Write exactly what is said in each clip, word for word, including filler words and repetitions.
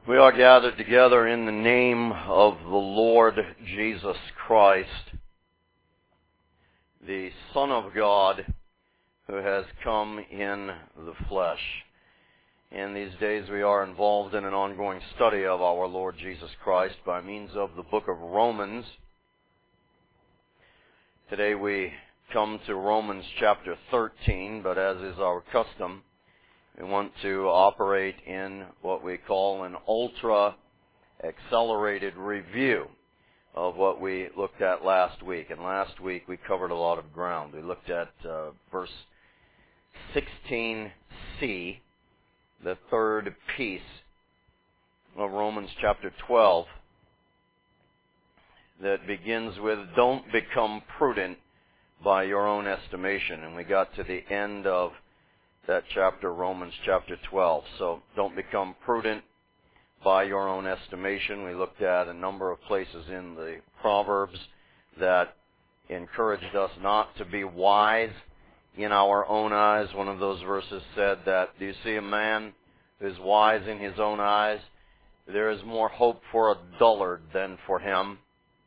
We are gathered together in the name of the Lord Jesus Christ, the Son of God, who has come in the flesh. In these days we are involved in an ongoing study of our Lord Jesus Christ by means of the book of Romans. Today we come to Romans chapter thirteen, but as is our custom, we want to operate in what we call an ultra-accelerated review of what we looked at last week. And last week we covered a lot of ground. We looked at uh, verse sixteen c, the third piece of Romans chapter twelve, that begins with, "Don't become prudent by your own estimation." And we got to the end of that chapter, Romans chapter twelve. So, don't become prudent by your own estimation. We looked at a number of places in the Proverbs that encouraged us not to be wise in our own eyes. One of those verses said that, "Do you see a man who is wise in his own eyes? There is more hope for a dullard than for him."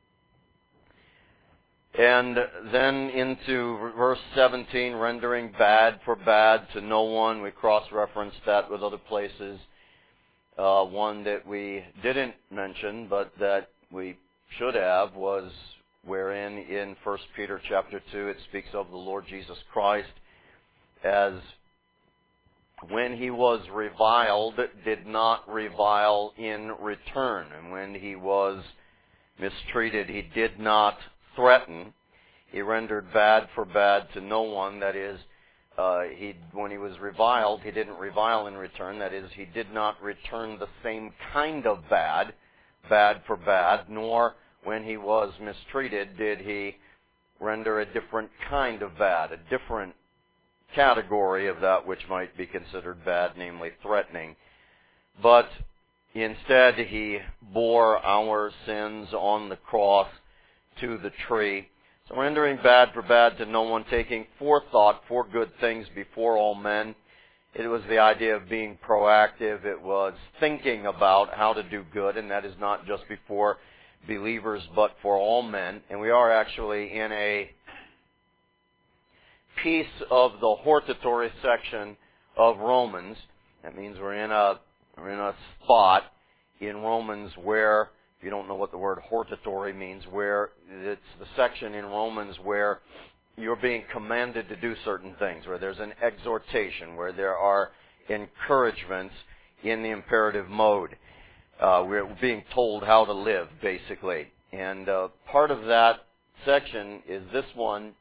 And then into verse seventeen, rendering bad for bad to no one. We cross-referenced that with other places. Uh, one that we didn't mention, but that we should have, was wherein in First Peter chapter two it speaks of the Lord Jesus Christ as, when he was reviled, did not revile in return. And when he was mistreated, he did not threaten. He rendered bad for bad to no one. That is, uh, he when he was reviled, he didn't revile in return. That is, he did not return the same kind of bad, bad for bad, nor when he was mistreated did he render a different kind of bad, a different category of that which might be considered bad, namely threatening. But instead, he bore our sins on the cross to the tree. So rendering bad for bad to no one, taking forethought for good things before all men. It was the idea of being proactive. It was thinking about how to do good, and that is not just before believers, but for all men. And we are actually in a piece of the hortatory section of Romans. That means we're in a we're in a spot in Romans where, if you don't know what the word hortatory means, where it's the section in Romans where you're being commanded to do certain things, where there's an exhortation, where there are encouragements in the imperative mode. Uh, we're being told how to live, basically. And uh, part of that section is this one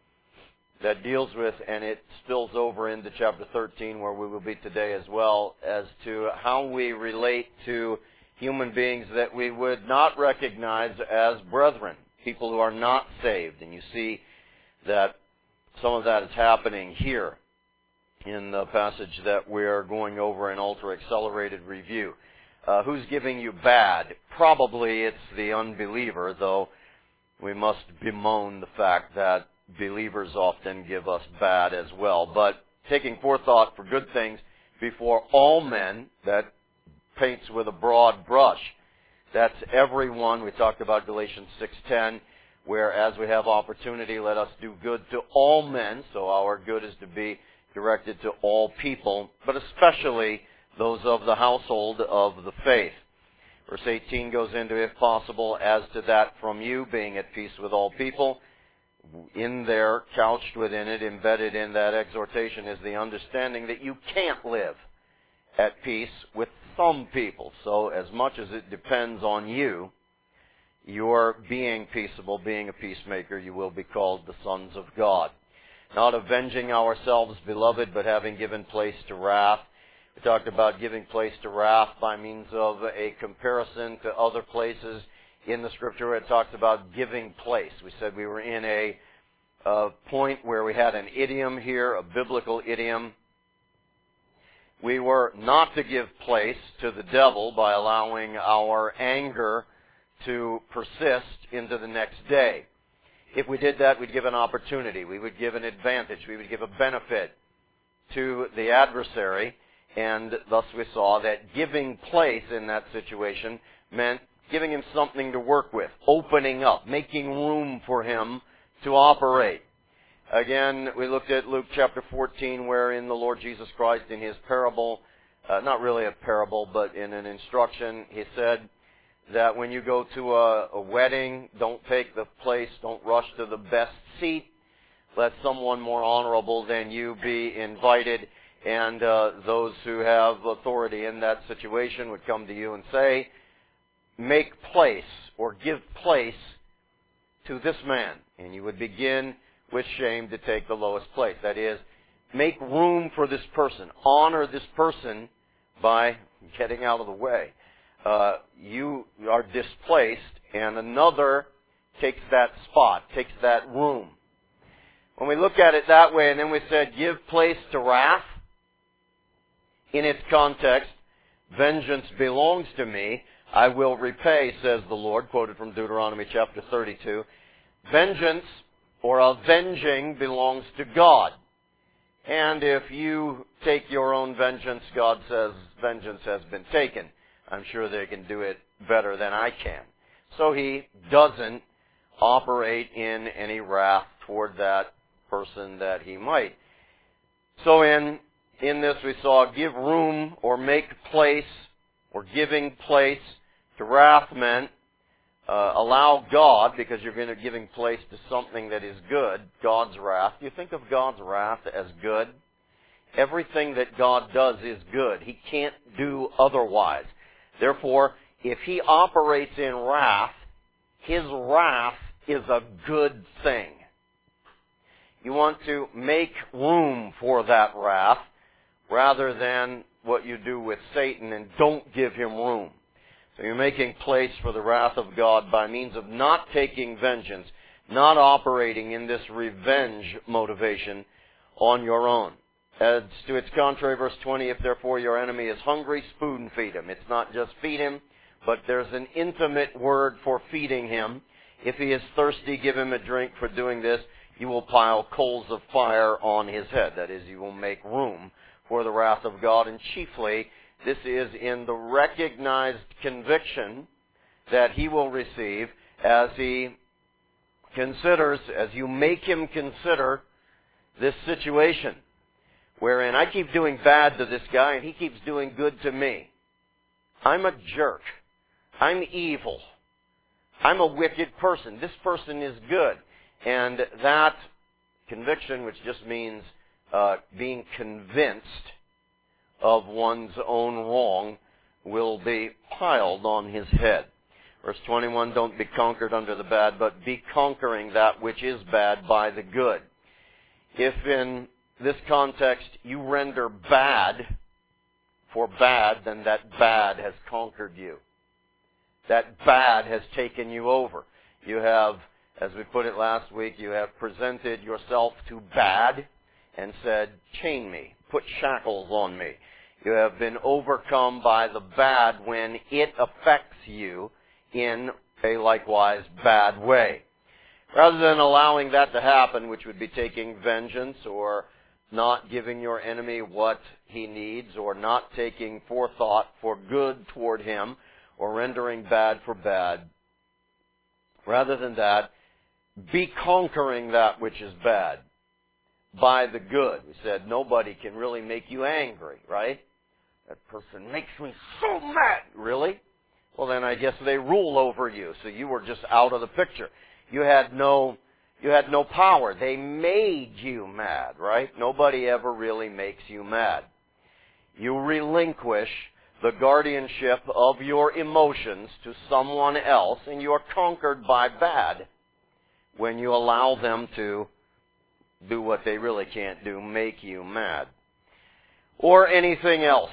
that deals with, and it spills over into chapter thirteen, where we will be today as well, as to how we relate to human beings that we would not recognize as brethren, people who are not saved. And you see that some of that is happening here in the passage that we're going over in ultra-accelerated review. Uh, who's giving you bad? Probably it's the unbeliever, though we must bemoan the fact that believers often give us bad as well. But taking forethought for good things before all men, that paints with a broad brush. That's everyone. We talked about Galatians six ten, where as we have opportunity, let us do good to all men. So our good is to be directed to all people, but especially those of the household of the faith. Verse eighteen goes into, "If possible, as to that from you, being at peace with all people." In there, couched within it, embedded in that exhortation, is the understanding that you can't live at peace with some people. So as much as it depends on you, you're being peaceable, being a peacemaker, you will be called the sons of God. Not avenging ourselves, beloved, but having given place to wrath. We talked about giving place to wrath by means of a comparison to other places in the Scripture where it talks about giving place. We said we were in a, a point where we had an idiom here, a biblical idiom. We were not to give place to the devil by allowing our anger to persist into the next day. If we did that, we'd give an opportunity. We would give an advantage. We would give a benefit to the adversary. And thus we saw that giving place in that situation meant giving him something to work with, opening up, making room for him to operate. Again, we looked at Luke chapter fourteen, wherein the Lord Jesus Christ in his parable, uh, not really a parable, but in an instruction, he said that when you go to a, a wedding, don't take the place, don't rush to the best seat. Let someone more honorable than you be invited. And uh, those who have authority in that situation would come to you and say, make place or give place to this man. And you would begin with shame to take the lowest place. That is, make room for this person. Honor this person by getting out of the way. Uh, you are displaced and another takes that spot, takes that room. When we look at it that way, and then we said, give place to wrath, in its context, vengeance belongs to me, I will repay, says the Lord, quoted from Deuteronomy chapter thirty-two. Vengeance, or avenging, belongs to God. And if you take your own vengeance, God says, vengeance has been taken. I'm sure they can do it better than I can. So he doesn't operate in any wrath toward that person that he might. So in In this we saw give room or make place or giving place to wrath meant uh, allow God, because you're going to giving place to something that is good, God's wrath. You think of God's wrath as good? Everything that God does is good. He can't do otherwise. Therefore, if he operates in wrath, his wrath is a good thing. You want to make room for that wrath, rather than what you do with Satan and don't give him room. So you're making place for the wrath of God by means of not taking vengeance, not operating in this revenge motivation on your own. As to its contrary, verse twenty, if therefore your enemy is hungry, spoon feed him. It's not just feed him, but there's an intimate word for feeding him. If he is thirsty, give him a drink. For doing this, you will pile coals of fire on his head. That is, you will make room for the wrath of God. And chiefly, this is in the recognized conviction that he will receive as he considers, as you make him consider this situation, wherein I keep doing bad to this guy and he keeps doing good to me. I'm a jerk. I'm evil. I'm a wicked person. This person is good. And that conviction, which just means Uh, being convinced of one's own wrong, will be piled on his head. Verse twenty-one, don't be conquered under the bad, but be conquering that which is bad by the good. If in this context you render bad for bad, then that bad has conquered you. That bad has taken you over. You have, as we put it last week, you have presented yourself to bad and said, chain me, put shackles on me. You have been overcome by the bad when it affects you in a likewise bad way. Rather than allowing that to happen, which would be taking vengeance or not giving your enemy what he needs or not taking forethought for good toward him or rendering bad for bad, rather than that, be conquering that which is bad by the good. We said nobody can really make you angry, right? That person makes me so mad. Really? Well, then I guess they rule over you, so you were just out of the picture. You had no, you had no power. They made you mad, right? Nobody ever really makes you mad. You relinquish the guardianship of your emotions to someone else, and you are conquered by bad when you allow them to do what they really can't do, make you mad. Or anything else.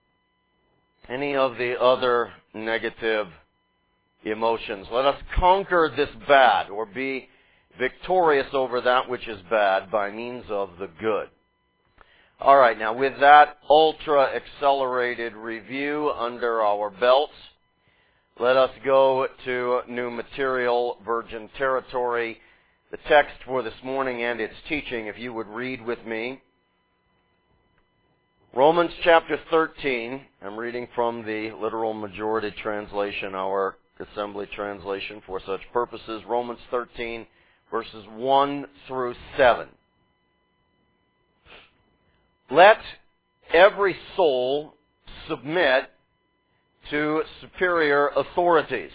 Any of the other negative emotions. Let us conquer this bad, or be victorious over that which is bad by means of the good. All right, now with that ultra-accelerated review under our belts, let us go to new material, virgin territory. The text for this morning and its teaching, if you would read with me, Romans chapter thirteen, I'm reading from the literal majority translation, our assembly translation for such purposes. Romans thirteen, verses one through seven. Let every soul submit to superior authorities.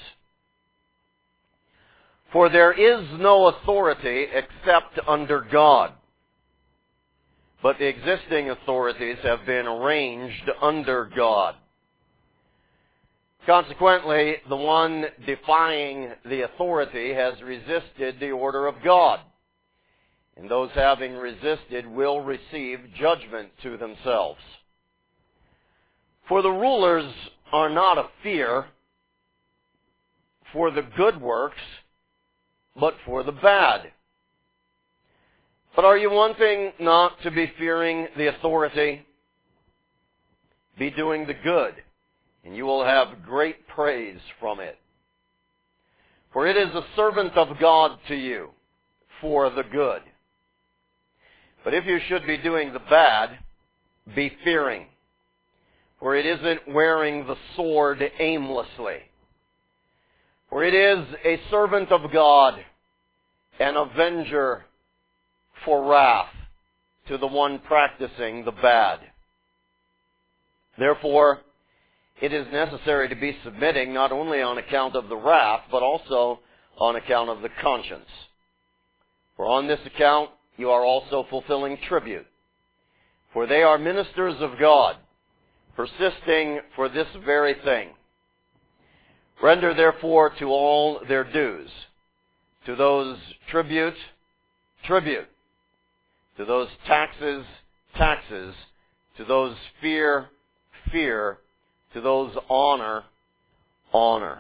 For there is no authority except under God. But the existing authorities have been arranged under God. Consequently, the one defying the authority has resisted the order of God. And those having resisted will receive judgment to themselves. For the rulers are not a fear for the good works, but for the bad. But are you wanting not to be fearing the authority? Be doing the good, and you will have great praise from it. For it is a servant of God to you for the good. But if you should be doing the bad, be fearing. For it isn't wearing the sword aimlessly. For it is a servant of God, an avenger for wrath to the one practicing the bad. Therefore, it is necessary to be submitting not only on account of the wrath, but also on account of the conscience. For on this account you are also fulfilling tribute. For they are ministers of God, persisting for this very thing. Render therefore to all their dues. To those tribute, tribute. To those taxes, taxes. To those fear, fear. To those honor, honor.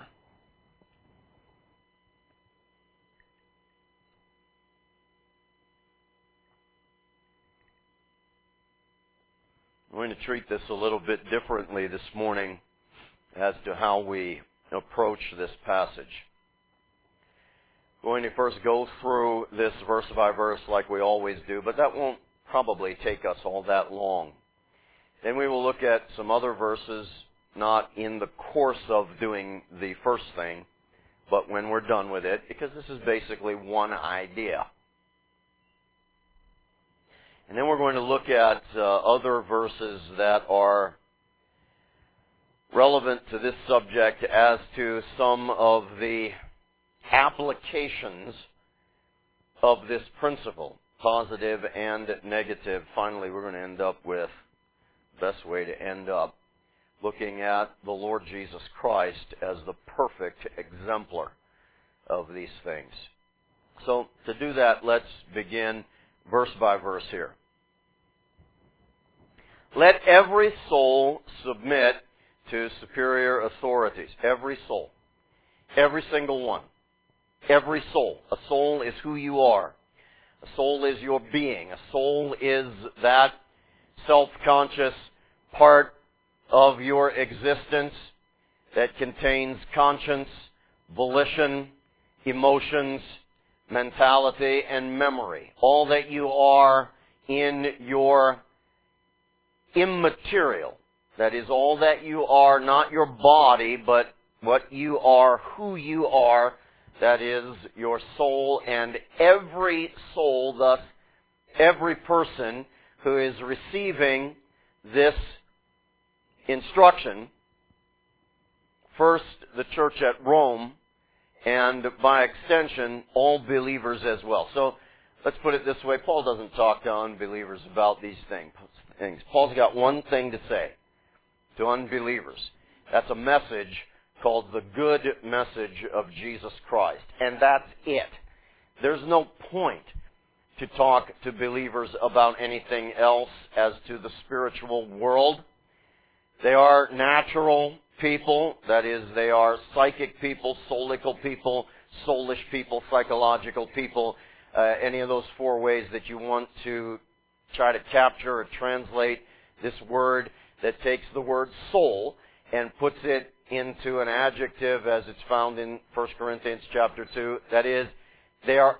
I'm going to treat this a little bit differently this morning as to how we approach this passage. I'm going to first go through this verse by verse like we always do, but that won't probably take us all that long. Then we will look at some other verses, not in the course of doing the first thing, but when we're done with it, because this is basically one idea. And then we're going to look at uh, other verses that are relevant to this subject as to some of the applications of this principle, positive and negative. Finally, we're going to end up with the best way to end up looking at the Lord Jesus Christ as the perfect exemplar of these things. So to do that, let's begin verse by verse here. Let every soul submit to superior authorities. Every soul. Every single one. Every soul. A soul is who you are. A soul is your being. A soul is that self-conscious part of your existence that contains conscience, volition, emotions, mentality, and memory. All that you are in your immaterial. That is all that you are, not your body, but what you are, who you are. That is your soul, and every soul, thus every person who is receiving this instruction, first the church at Rome, and by extension, all believers as well. So let's put it this way. Paul doesn't talk to unbelievers about these things. Paul's got one thing to say to unbelievers. That's a message called the good message of Jesus Christ. And that's it. There's no point to talk to believers about anything else as to the spiritual world. They are natural people. That is, they are psychic people, soulical people, soulish people, psychological people. Uh, any of those four ways that you want to try to capture or translate this word that takes the word soul and puts it into an adjective as it's found in First Corinthians chapter two. That is, they are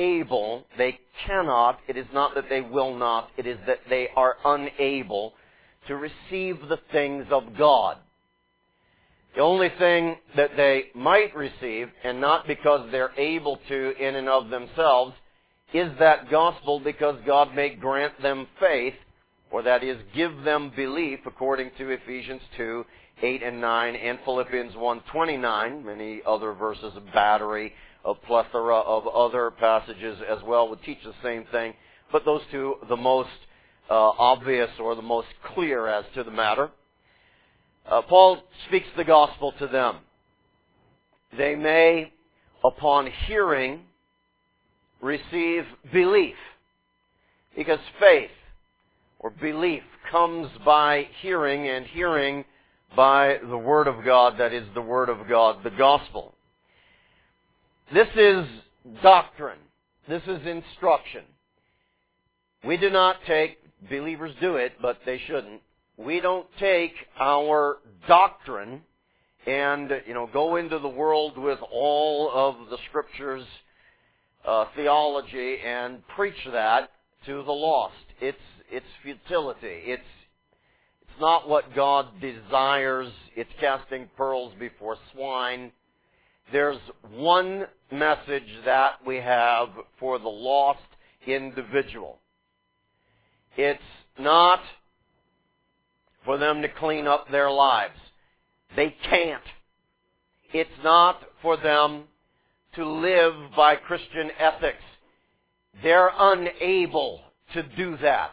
unable, they cannot, it is not that they will not, it is that they are unable to receive the things of God. The only thing that they might receive, and not because they're able to in and of themselves, is that gospel because God may grant them faith, or that is, give them belief, according to Ephesians two, eight and nine, and Philippians one, twenty-nine, many other verses, a battery, a plethora of other passages as well would teach the same thing, but those two the most uh, obvious or the most clear as to the matter. Uh, Paul speaks the gospel to them. They may, upon hearing, receive belief, because faith or belief comes by hearing, and hearing by the Word of God, that is the Word of God, the gospel. This is doctrine. This is instruction. We do not take, believers do it, but they shouldn't. We don't take our doctrine and, you know, go into the world with all of the Scriptures, uh, theology, and preach that to the lost. It's it's futility. It's it's not what God desires. It's casting pearls before swine. There's one message that we have for the lost individual. It's not for them to clean up their lives. They can't. It's not for them to live by Christian ethics. They're unable to do that.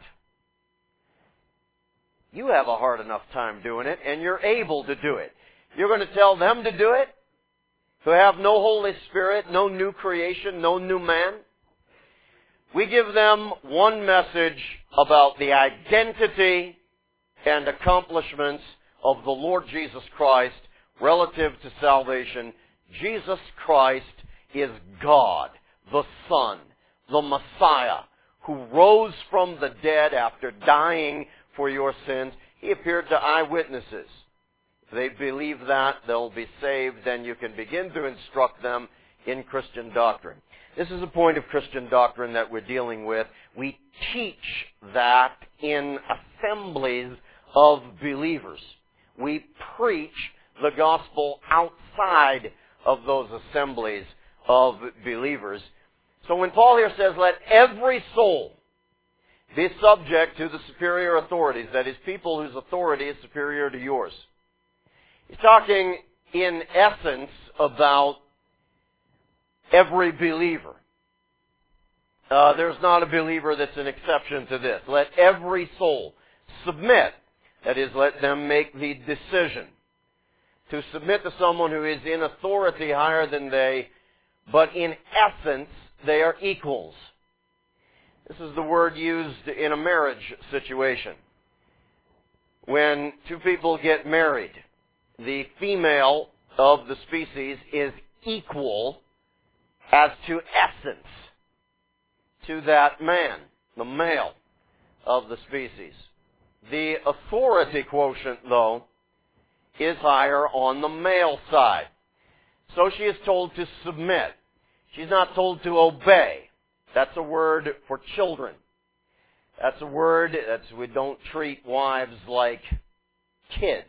You have a hard enough time doing it, and you're able to do it. You're going to tell them to do it? Who have no Holy Spirit, no new creation, no new man? We give them one message about the identity and accomplishments of the Lord Jesus Christ relative to salvation. Jesus Christ is God, the Son, the Messiah, who rose from the dead after dying for your sins. He appeared to eyewitnesses. If they believe that, they'll be saved. Then you can begin to instruct them in Christian doctrine. This is a point of Christian doctrine that we're dealing with. We teach that in assemblies of believers. We preach the gospel outside of those assemblies of believers. So when Paul here says, let every soul be subject to the superior authorities, that is, people whose authority is superior to yours, he's talking in essence about every believer. Uh, there's not a believer that's an exception to this. Let every soul submit. That is, let them make the decision to submit to someone who is in authority higher than they, but in essence, they are equals. This is the word used in a marriage situation. When two people get married, the female of the species is equal as to essence to that man, the male of the species. The authority quotient, though, is higher on the male side. So she is told to submit. She's not told to obey. That's a word for children. That's a word that's, we don't treat wives like kids.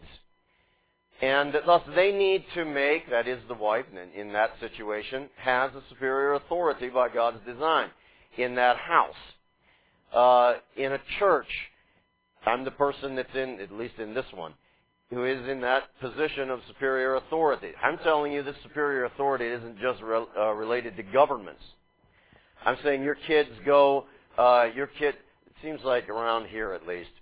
And thus they need to make, that is the wife in, in that situation, has a superior authority by God's design in that house. Uh, in a church, I'm the person that's in, at least in this one, who is in that position of superior authority. I'm telling you this superior authority isn't just re, uh, related to governments. I'm saying your kids go, uh, your kid, it seems like around here at least,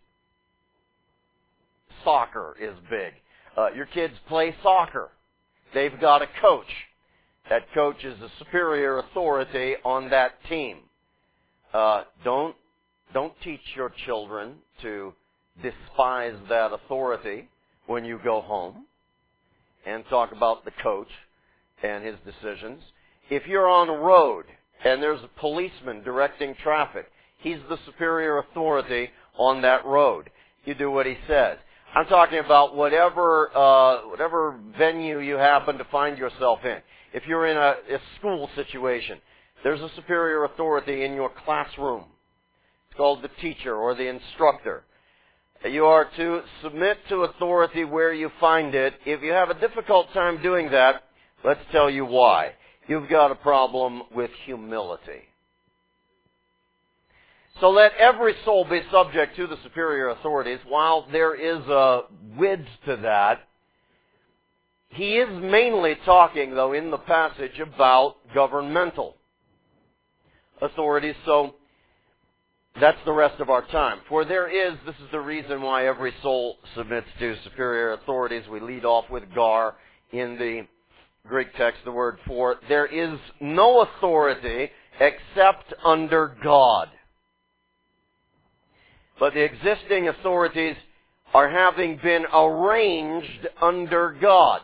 soccer is big. Uh, your kids play soccer. They've got a coach. That coach is a superior authority on that team. Uh, don't Don't teach your children to despise that authority when you go home and talk about the coach and his decisions. If you're on a road and there's a policeman directing traffic, he's the superior authority on that road. You do what he says. I'm talking about whatever uh, whatever venue you happen to find yourself in. If you're in a, a school situation, there's a superior authority in your classroom. It's called the teacher or the instructor. You are to submit to authority where you find it. If you have a difficult time doing that, let's tell you why. You've got a problem with humility. So let every soul be subject to the superior authorities. While there is a width to that, he is mainly talking, though, in the passage about governmental authorities. So that's the rest of our time. For there is, this is the reason why every soul submits to superior authorities. We lead off with gar in the Greek text, the word for. There is no authority except under God. But the existing authorities are having been arranged under God.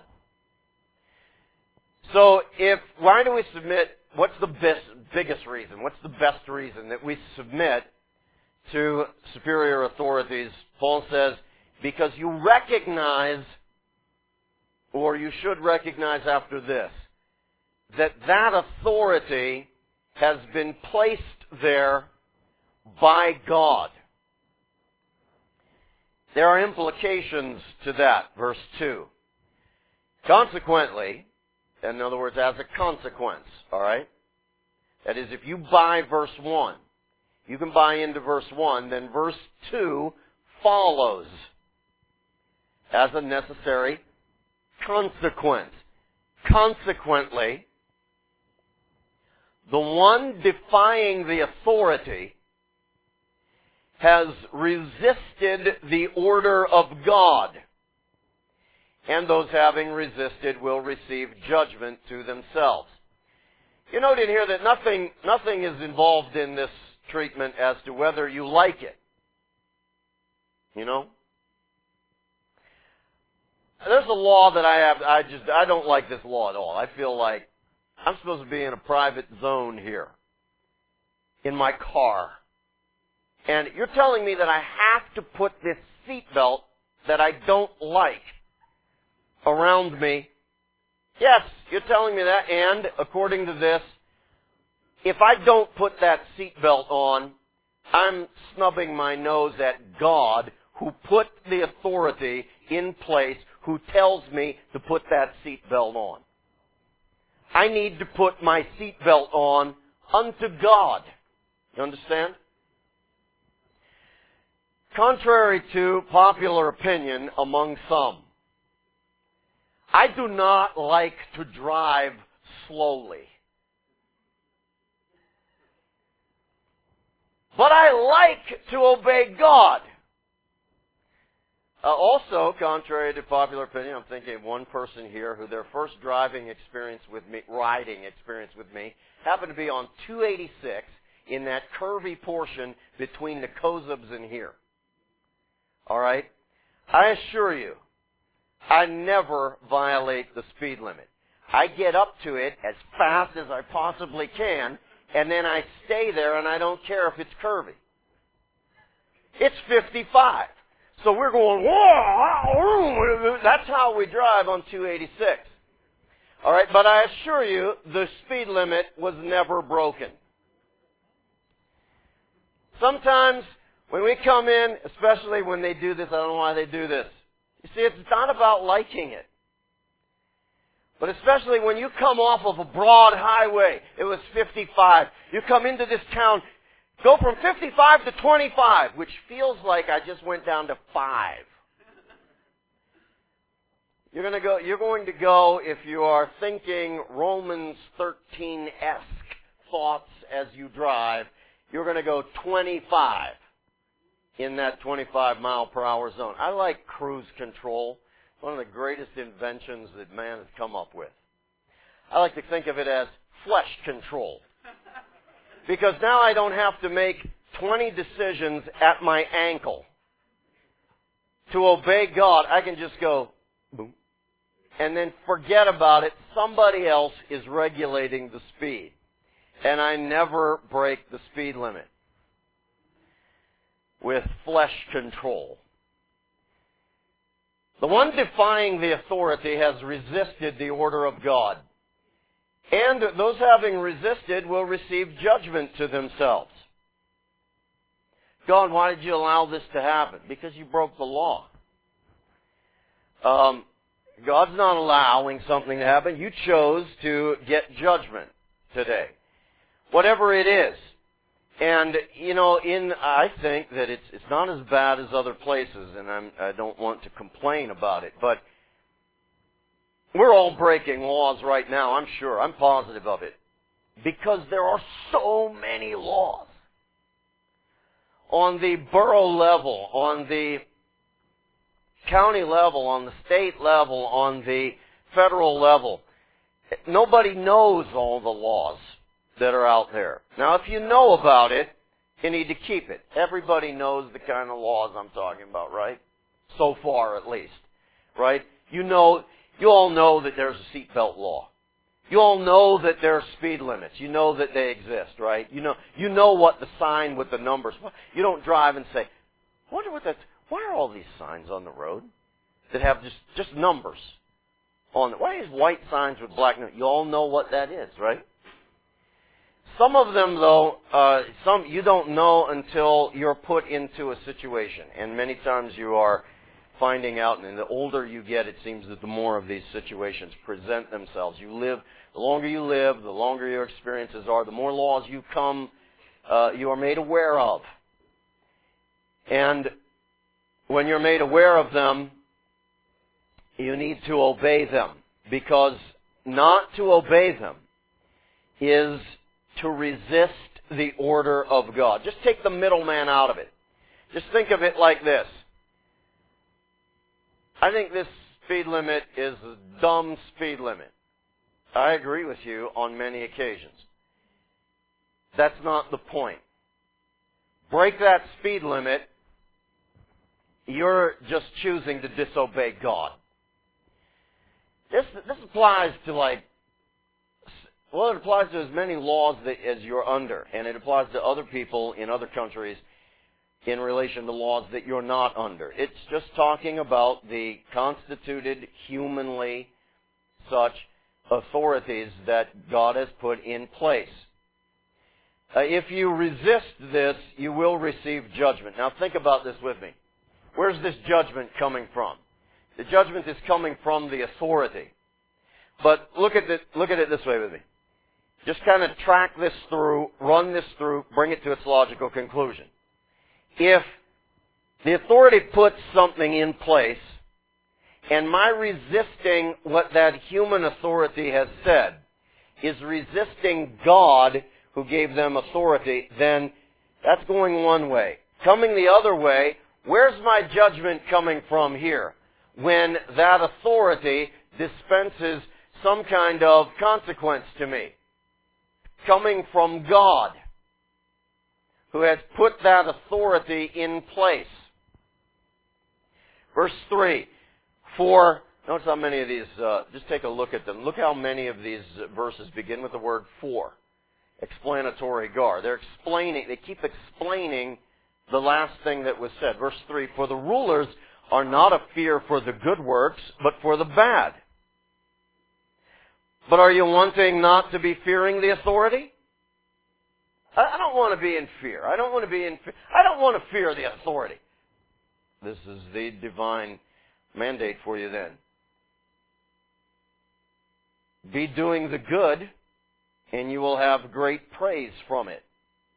So if, why do we submit, what's the best, biggest reason, what's the best reason that we submit to superior authorities? Paul says, because you recognize, or you should recognize after this, that that authority has been placed there by God. There are implications to that, verse two. Consequently, in other words, as a consequence, alright? That is, if you buy verse one, you can buy into verse one, then verse two follows as a necessary consequence. Consequently, the one defying the authority has resisted the order of God. And those having resisted will receive judgment to themselves. You note in here that nothing, nothing is involved in this treatment as to whether you like it. You know? There's a law that I have, I just, I don't like this law at all. I feel like I'm supposed to be in a private zone here. In my car. And you're telling me that I have to put this seatbelt that I don't like around me. Yes, you're telling me that. And according to this, if I don't put that seatbelt on, I'm snubbing my nose at God, who put the authority in place, who tells me to put that seatbelt on. I need to put my seatbelt on unto God. You understand? Contrary to popular opinion among some, I do not like to drive slowly. But I like to obey God. Uh, also, contrary to popular opinion, I'm thinking of one person here who their first driving experience with me, riding experience with me, happened to be on two eighty-six in that curvy portion between the Kozubs and here. All right? I assure you, I never violate the speed limit. I get up to it as fast as I possibly can, and then I stay there and I don't care if it's curvy. It's fifty-five. So we're going, whoa, that's how we drive on two eighty-six. All right, but I assure you, the speed limit was never broken. Sometimes when we come in, especially when they do this, I don't know why they do this. You see, it's not about liking it. But especially when you come off of a broad highway, it was fifty-five. You come into this town, go from fifty-five to twenty-five, which feels like I just went down to five. You're going to go, you're going to go, if you are thinking Romans thirteen-esque thoughts as you drive, you're going to go twenty-five in that twenty-five mile per hour zone. I like cruise control. One of the greatest inventions that man has come up with. I like to think of it as flesh control. Because now I don't have to make twenty decisions at my ankle to obey God. I can just go, boom, and then forget about it. Somebody else is regulating the speed. And I never break the speed limit with flesh control. The one defying the authority has resisted the order of God. And those having resisted will receive judgment to themselves. God, why did you allow this to happen? Because you broke the law. Um, God's not allowing something to happen. You chose to get judgment today. Whatever it is. And, you know, in, I think that it's, it's not as bad as other places, and I'm, I don't want to complain about it, but we're all breaking laws right now, I'm sure. I'm positive of it. Because there are so many laws. On the borough level, on the county level, on the state level, on the federal level. Nobody knows all the laws that are out there. Now, if you know about it, you need to keep it. Everybody knows the kind of laws I'm talking about, right? So far, at least. Right? You know, you all know that there's a seatbelt law. You all know that there are speed limits. You know that they exist, right? You know, you know what the sign with the numbers. You don't drive and say, I wonder what that's, why are all these signs on the road that have just, just numbers on it? Why are these white signs with black numbers? You all know what that is, right? Some of them, though, uh, some you don't know until you're put into a situation. And many times you are finding out, and the older you get, it seems that the more of these situations present themselves. You live, the longer you live, the longer your experiences are, the more laws you come, uh, you are made aware of. And when you're made aware of them, you need to obey them. Because not to obey them is to resist the order of God. Just take the middleman out of it. Just think of it like this. I think this speed limit is a dumb speed limit. I agree with you on many occasions. That's not the point. Break that speed limit, you're just choosing to disobey God. This, this applies to like, well, it applies to as many laws that, as you're under, and it applies to other people in other countries in relation to laws that you're not under. It's just talking about the constituted, humanly such authorities that God has put in place. Uh, if you resist this, you will receive judgment. Now think about this with me. Where's this judgment coming from? The judgment is coming from the authority. But look at it, look at it this way with me. Just kind of track this through, run this through, bring it to its logical conclusion. If the authority puts something in place, and my resisting what that human authority has said is resisting God who gave them authority, then that's going one way. Coming the other way, where's my judgment coming from here? When that authority dispenses some kind of consequence to me. Coming from God, who has put that authority in place. Verse three. For, notice how many of these, uh, just take a look at them. Look how many of these verses begin with the word for. Explanatory gar. They're explaining, they keep explaining the last thing that was said. Verse three. For the rulers are not a fear for the good works, but for the bad. But are you wanting not to be fearing the authority? I don't want to be in fear. I don't want to be in fear. I don't want to fear the authority. This is the divine mandate for you then. Be doing the good, and you will have great praise from it.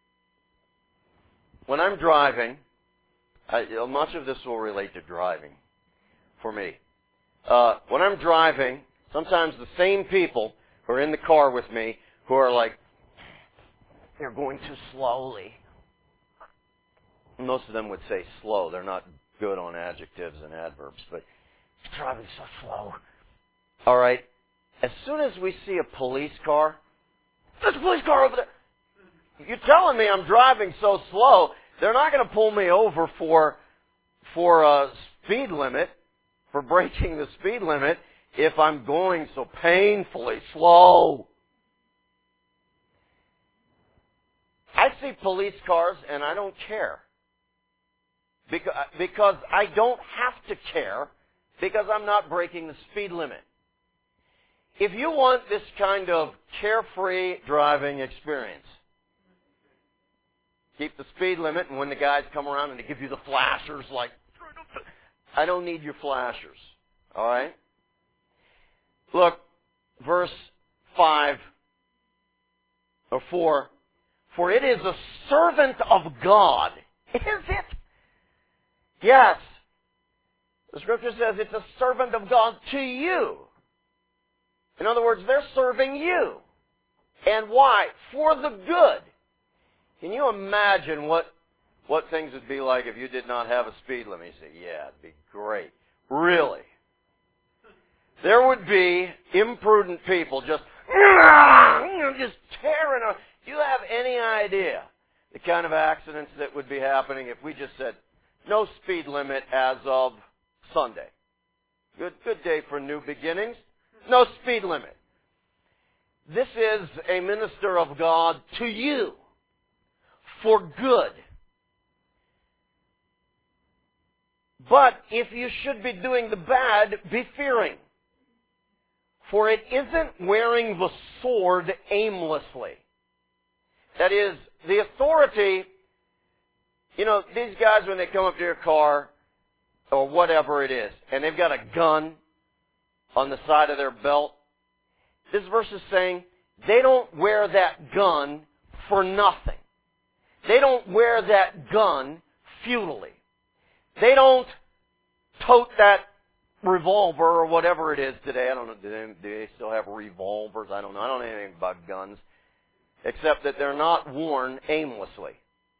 When I'm driving, I, you know, much of this will relate to driving for me. Uh, when I'm driving, sometimes the same people who are in the car with me who are like, they're going too slowly. Most of them would say slow. They're not good on adjectives and adverbs, but it's driving so slow. All right. As soon as we see a police car, there's a police car over there. You're telling me I'm driving so slow. They're not going to pull me over for for a speed limit, for breaking the speed limit, if I'm going so painfully slow. I see police cars and I don't care. Because, because I don't have to care, because I'm not breaking the speed limit. If you want this kind of carefree driving experience, Keep the speed limit, and when the guys come around and they give you the flashers, like, I don't need your flashers. All right? Look, verse five or four. For it is a servant of God. Is it? Yes. The Scripture says it's a servant of God to you. In other words, they're serving you. And why? For the good. Can you imagine what, what things would be like if you did not have a speed limit? You say, yeah, it'd be great. Really? There would be imprudent people just, just tearing up. Do you have any idea the kind of accidents that would be happening if we just said, no speed limit as of Sunday? Good, good day for new beginnings. No speed limit. This is a minister of God to you for good. But if you should be doing the bad, be fearing. For it isn't wearing the sword aimlessly. That is, the authority, you know, these guys when they come up to your car, or whatever it is, and they've got a gun on the side of their belt, this verse is saying they don't wear that gun for nothing. They don't wear that gun futilely. They don't tote that revolver or whatever it is today. I don't know, do they, do they still have revolvers? I don't know. I don't know anything about guns, except that they're not worn aimlessly.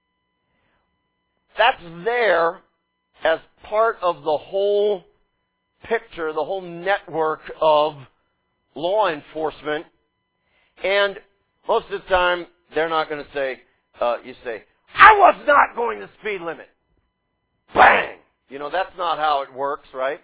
That's there as part of the whole picture, the whole network of law enforcement. And most of the time, they're not going to say, uh, you say, I was not going the speed limit. Bang! You know, that's not how it works, right?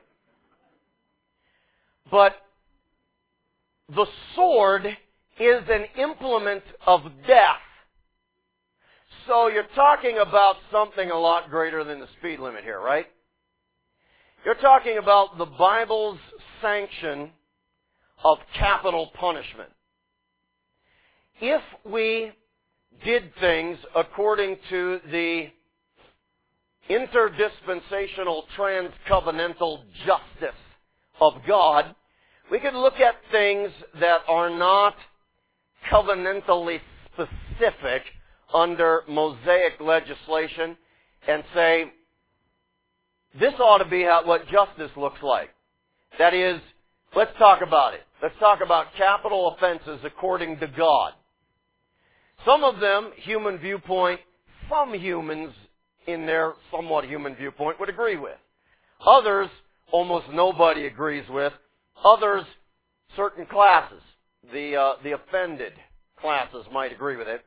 But the sword is an implement of death. So you're talking about something a lot greater than the speed limit here, right? You're talking about the Bible's sanction of capital punishment. If we did things according to the interdispensational transcovenantal justice of God, we could look at things that are not covenantally specific under Mosaic legislation and say, this ought to be how, what justice looks like. That is, let's talk about it. Let's talk about capital offenses according to God. Some of them, human viewpoint, some humans in their somewhat human viewpoint would agree with. Others, almost nobody agrees with. Others, certain classes, the uh, the offended classes might agree with it.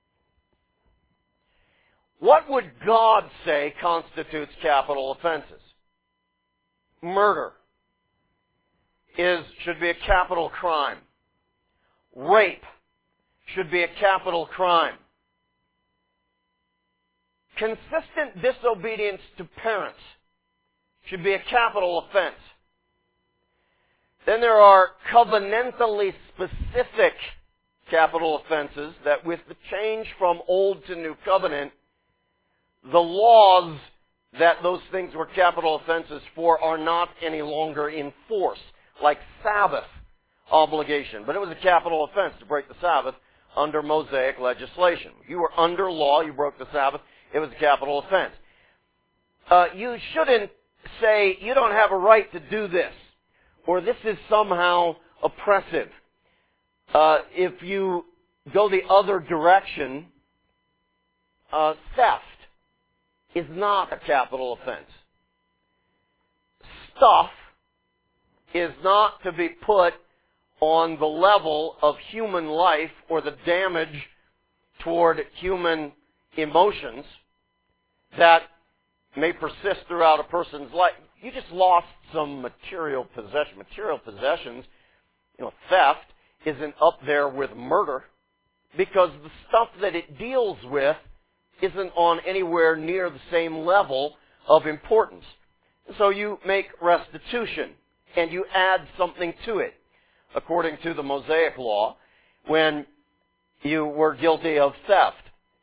What would God say constitutes capital offenses? Murder is should be a capital crime. Rape should be a capital crime. Consistent disobedience to parents should be a capital offense. Then there are covenantally specific capital offenses that with the change from Old to New Covenant, the laws that those things were capital offenses for are not any longer in force, like Sabbath obligation. But it was a capital offense to break the Sabbath under Mosaic legislation. If you were under law, you broke the Sabbath, it was a capital offense. Uh, you shouldn't say, you don't have a right to do this, or this is somehow oppressive. Uh, if you go the other direction, uh, theft is not a capital offense. Stuff is not to be put on the level of human life or the damage toward human emotions that may persist throughout a person's life. You just lost some material possession. Material possessions, you know, theft isn't up there with murder because the stuff that it deals with isn't on anywhere near the same level of importance. So you make restitution and you add something to it according to the Mosaic law when you were guilty of theft. But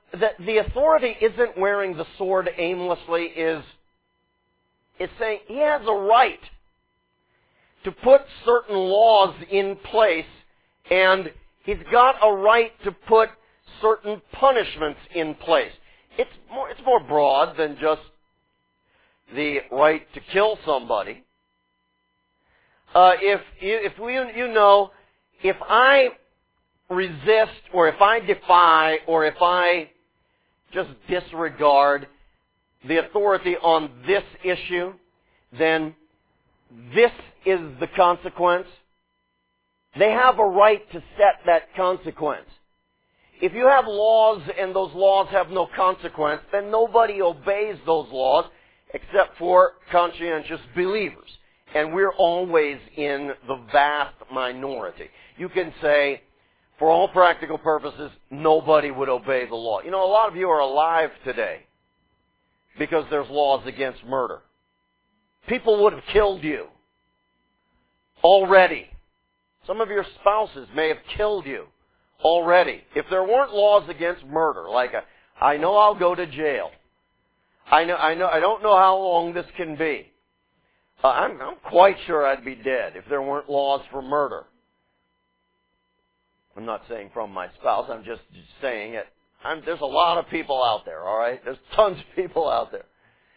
that the authority isn't wearing the sword aimlessly, is, is saying he has a right to put certain laws in place, and he's got a right to put certain punishments in place. It's more, it's more broad than just the right to kill somebody. Uh, if you, if we, you know, if I resist, or if I defy, or if I just disregard the authority on this issue, then this is the consequence. They have a right to set that consequence. If you have laws and those laws have no consequence, then nobody obeys those laws except for conscientious believers. And we're always in the vast minority. You can say, for all practical purposes, nobody would obey the law. You know, a lot of you are alive today because there's laws against murder. People would have killed you already. Some of your spouses may have killed you already. If there weren't laws against murder, like a, I know I'll go to jail. I know, I know, I don't know how long this can be. Uh, I'm, I'm quite sure I'd be dead if there weren't laws for murder. I'm not saying from my spouse. I'm just saying it. I'm, there's a lot of people out there, all right? There's tons of people out there.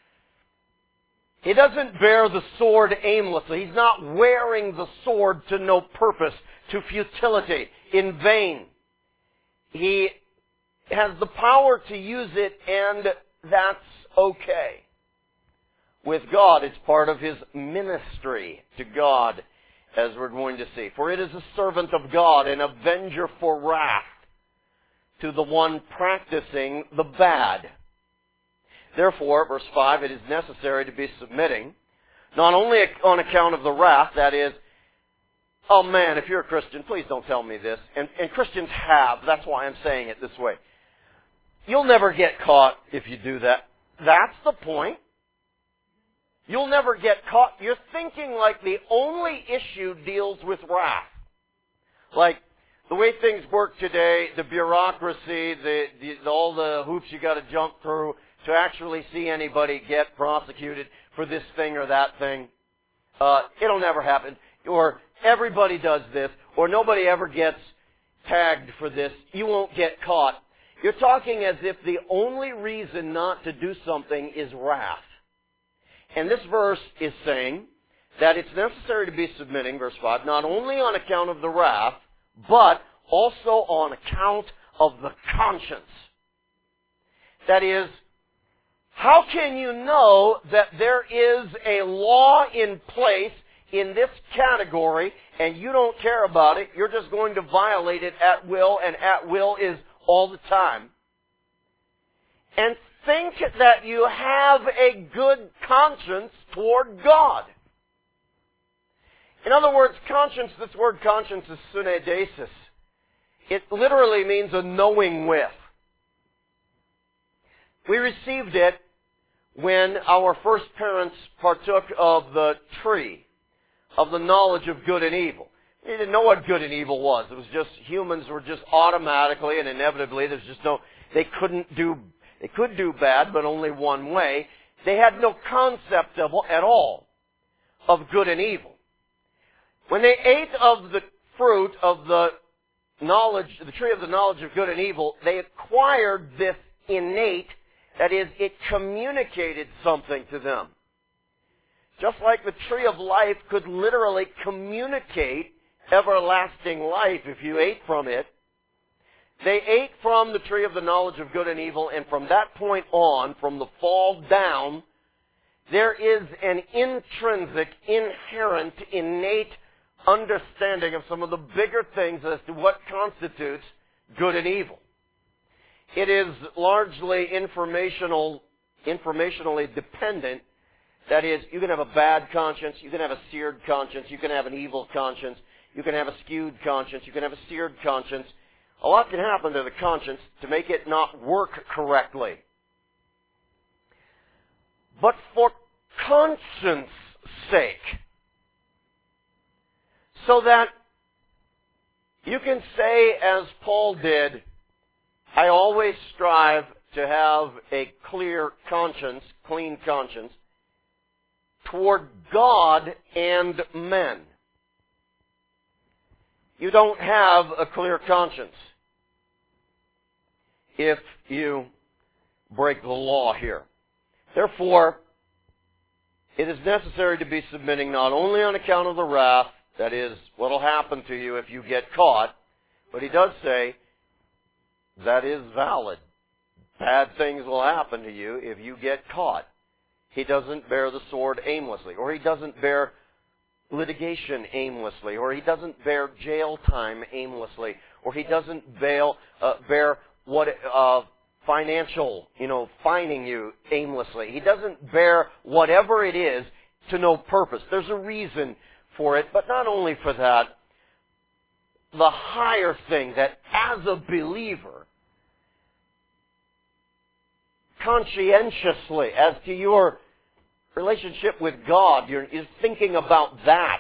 He doesn't bear the sword aimlessly. He's not wearing the sword to no purpose, to futility, in vain. He has the power to use it, and that's okay. With God, it's part of His ministry to God, as we're going to see. For it is a servant of God, an avenger for wrath to the one practicing the bad. Therefore, verse five, it is necessary to be submitting, not only on account of the wrath, that is, oh man, if you're a Christian, please don't tell me this. And, and Christians have, that's why I'm saying it this way. You'll never get caught if you do that. That's the point. You'll never get caught. You're thinking like the only issue deals with wrath. Like, the way things work today, the bureaucracy, the, the all the hoops you got to jump through to actually see anybody get prosecuted for this thing or that thing, uh, it'll never happen. Or everybody does this, or nobody ever gets tagged for this. You won't get caught. You're talking as if the only reason not to do something is wrath. And this verse is saying that it's necessary to be submitting, verse five, not only on account of the wrath, but also on account of the conscience. That is, how can you know that there is a law in place in this category and you don't care about it? You're just going to violate it at will, and at will is all the time. And think that you have a good conscience toward God. In other words, conscience, this word conscience is sunedesis. It literally means a knowing with. We received it when our first parents partook of the tree, of the knowledge of good and evil. They didn't know what good and evil was. It was just, humans were just automatically and inevitably, there's just no, they couldn't do, they could do bad, but only one way. They had no concept of, at all of good and evil. When they ate of the fruit of the knowledge, the tree of the knowledge of good and evil, they acquired this innate, that is, it communicated something to them. Just like the tree of life could literally communicate everlasting life if you ate from it, they ate from the tree of the knowledge of good and evil, and from that point on, from the fall down, there is an intrinsic, inherent, innate understanding of some of the bigger things as to what constitutes good and evil. It is largely informational, informationally dependent. That is, you can have a bad conscience, you can have a seared conscience, you can have an evil conscience, you can have a skewed conscience, you can have a seared conscience. A lot can happen to the conscience to make it not work correctly. But for conscience sake, so that you can say, as Paul did, I always strive to have a clear conscience, clean conscience, toward God and men. You don't have a clear conscience if you break the law here. Therefore, it is necessary to be submitting not only on account of the wrath, that is, what will happen to you if you get caught, but he does say that is valid. Bad things will happen to you if you get caught. He doesn't bear the sword aimlessly, or he doesn't bear litigation aimlessly, or he doesn't bear jail time aimlessly, or he doesn't bail, uh, bear what uh, financial, you know, fining you aimlessly. He doesn't bear whatever it is to no purpose. There's a reason for it, but not only for that, the higher thing that as a believer, conscientiously, as to your relationship with God, you're, you're thinking about that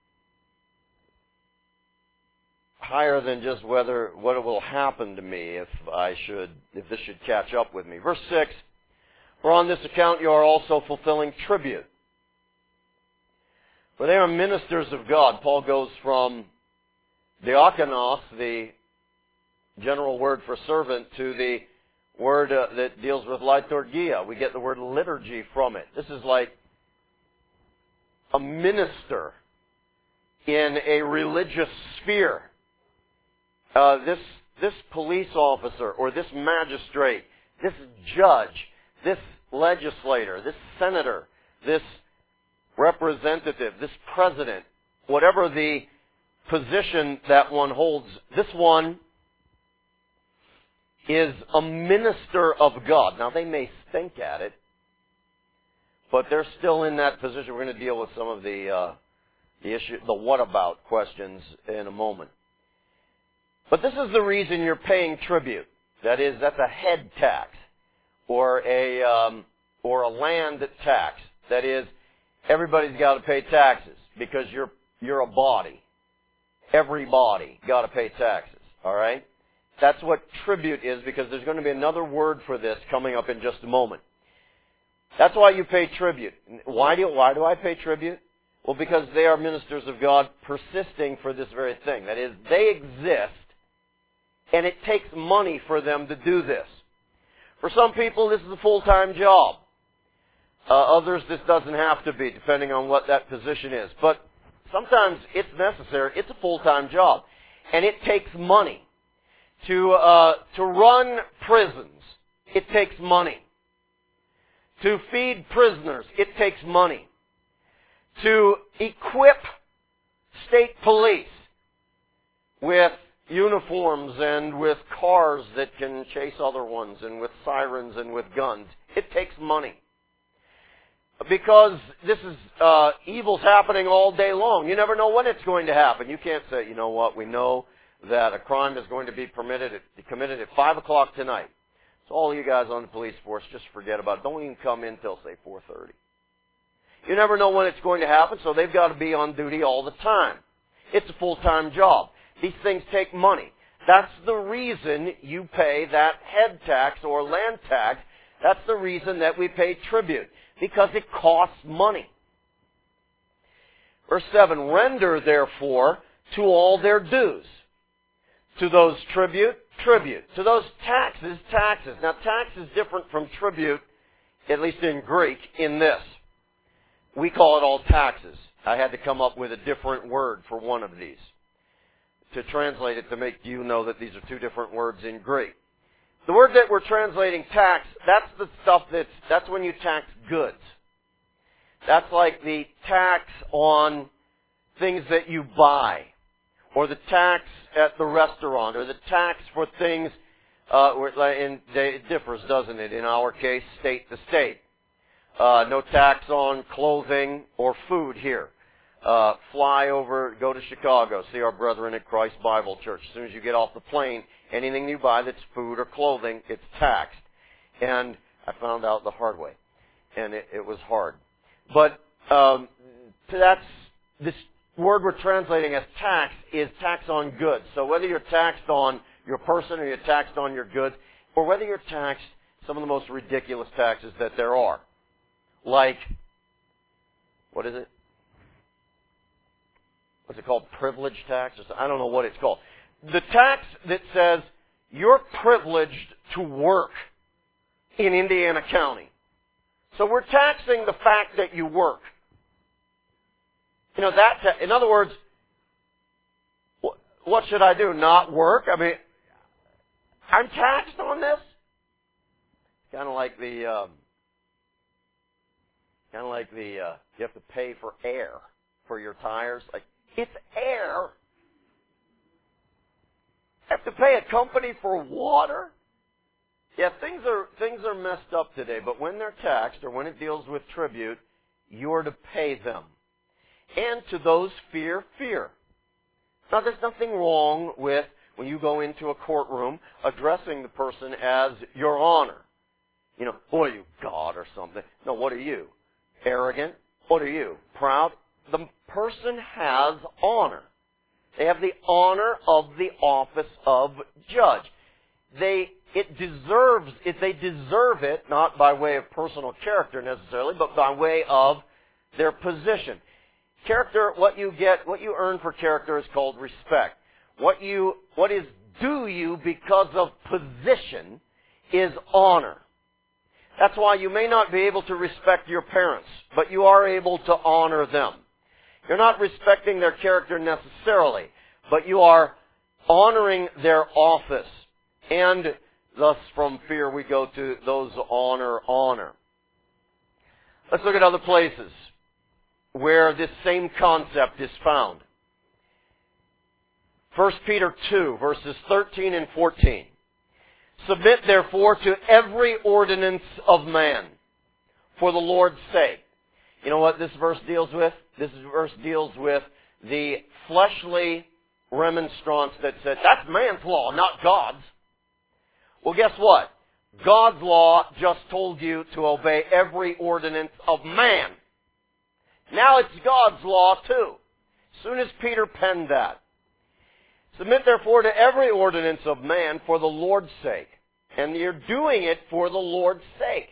higher than just whether what will happen to me if I should, if this should catch up with me. Verse six, for on this account you are also fulfilling tribute. For they are ministers of God. Paul goes from diakonos, the general word for servant, to the word uh, that deals with liturgia. We get the word liturgy from it. This is like a minister in a religious sphere. Uh, this this police officer or this magistrate, this judge, this legislator, this senator, this representative, this president, whatever the position that one holds, this one is a minister of God. Now, they may stink at it, but they're still in that position. We're going to deal with some of the uh, the issue, the what about questions in a moment. But this is the reason you're paying tribute. That is, that's a head tax or a um, or a land tax. That is, everybody's got to pay taxes because you're you're a body. Everybody got to pay taxes. All right. That's what tribute is, because there's going to be another word for this coming up in just a moment. That's why you pay tribute. Why do why do I pay tribute? Well, because they are ministers of God persisting for this very thing. That is, they exist, and it takes money for them to do this. For some people, this is a full-time job. Uh, others, this doesn't have to be, depending on what that position is. But sometimes it's necessary. It's a full-time job, and it takes money. To uh, to run prisons, it takes money. To feed prisoners, it takes money. To equip state police with uniforms and with cars that can chase other ones and with sirens and with guns, it takes money. Because this is, uh, evil's happening all day long. You never know when it's going to happen. You can't say, you know what, we know that a crime is going to be permitted at, committed at five o'clock tonight. So all you guys on the police force, just forget about it. Don't even come in till, say, four thirty. You never know when it's going to happen, so they've got to be on duty all the time. It's a full-time job. These things take money. That's the reason you pay that head tax or land tax. That's the reason that we pay tribute, because it costs money. Verse seven, render therefore to all their dues. To those tribute, tribute. To those taxes, taxes. Now, tax is different from tribute, at least in Greek, in this. We call it all taxes. I had to come up with a different word for one of these to translate it, to make you know that these are two different words in Greek. The word that we're translating tax, that's the stuff that's, that's when you tax goods. That's like the tax on things that you buy, or the tax at the restaurant, or the tax for things, uh, and it differs, doesn't it? In our case, state to state. Uh, no tax on clothing or food here. Uh, fly over, go to Chicago, see our brethren at Christ Bible Church. As soon as you get off the plane, anything you buy that's food or clothing, it's taxed. And I found out the hard way. And it, it was hard. But um, that's this word we're translating as tax is tax on goods. So whether you're taxed on you're a person or you're taxed on your goods, or whether you're taxed some of the most ridiculous taxes that there are. Like, what is it? What's it called? Privilege tax? Or something? I don't know what it's called. The tax that says you're privileged to work in Indiana County. So we're taxing the fact that you work. You know, that, ta- in other words, wh- what should I do? Not work? I mean, I'm taxed on this? Kind of like the, um, kind of like the, uh, you have to pay for air for your tires. Like, it's air. Have to pay a company for water? Yeah, things are things are messed up today, but when they're taxed or when it deals with tribute, you're to pay them. And to those fear, fear. Now, there's nothing wrong with, when you go into a courtroom, addressing the person as Your Honor. You know, what are you, God or something? No, what are you? Arrogant? What are you? Proud? The person has honor. They have the honor of the office of judge. They, it deserves, it, they deserve it, not by way of personal character necessarily, but by way of their position. Character, what you get, what you earn for character is called respect. What you, what is due you because of position is honor. That's why you may not be able to respect your parents, but you are able to honor them. You're not respecting their character necessarily, but you are honoring their office. And thus from fear we go to those honor, honor. Let's look at other places where this same concept is found. First Peter two, verses thirteen and fourteen. Submit therefore to every ordinance of man, for the Lord's sake. You know what this verse deals with? This verse deals with the fleshly remonstrance that said, that's man's law, not God's. Well, guess what? God's law just told you to obey every ordinance of man. Now it's God's law too. As soon as Peter penned that. Submit therefore to every ordinance of man for the Lord's sake. And you're doing it for the Lord's sake.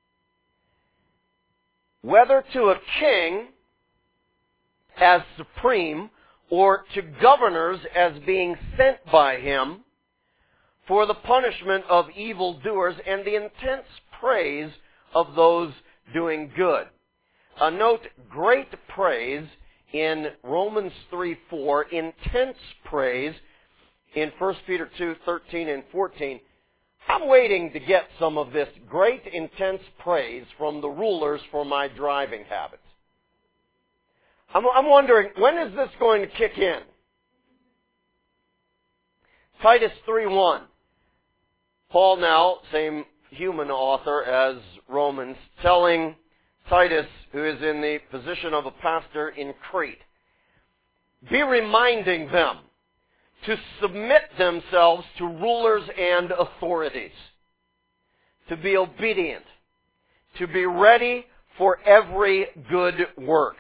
Whether to a king as supreme or to governors as being sent by him for the punishment of evildoers and the intense praise of those doing good. Uh, note great praise in Romans three four, intense praise in First Peter two thirteen and fourteen. I'm waiting to get some of this great intense praise from the rulers for my driving habits. I'm, I'm wondering, when is this going to kick in? Titus three one. Paul now, same human author as Romans, telling Titus, who is in the position of a pastor in Crete, be reminding them to submit themselves to rulers and authorities, to be obedient, to be ready for every good work.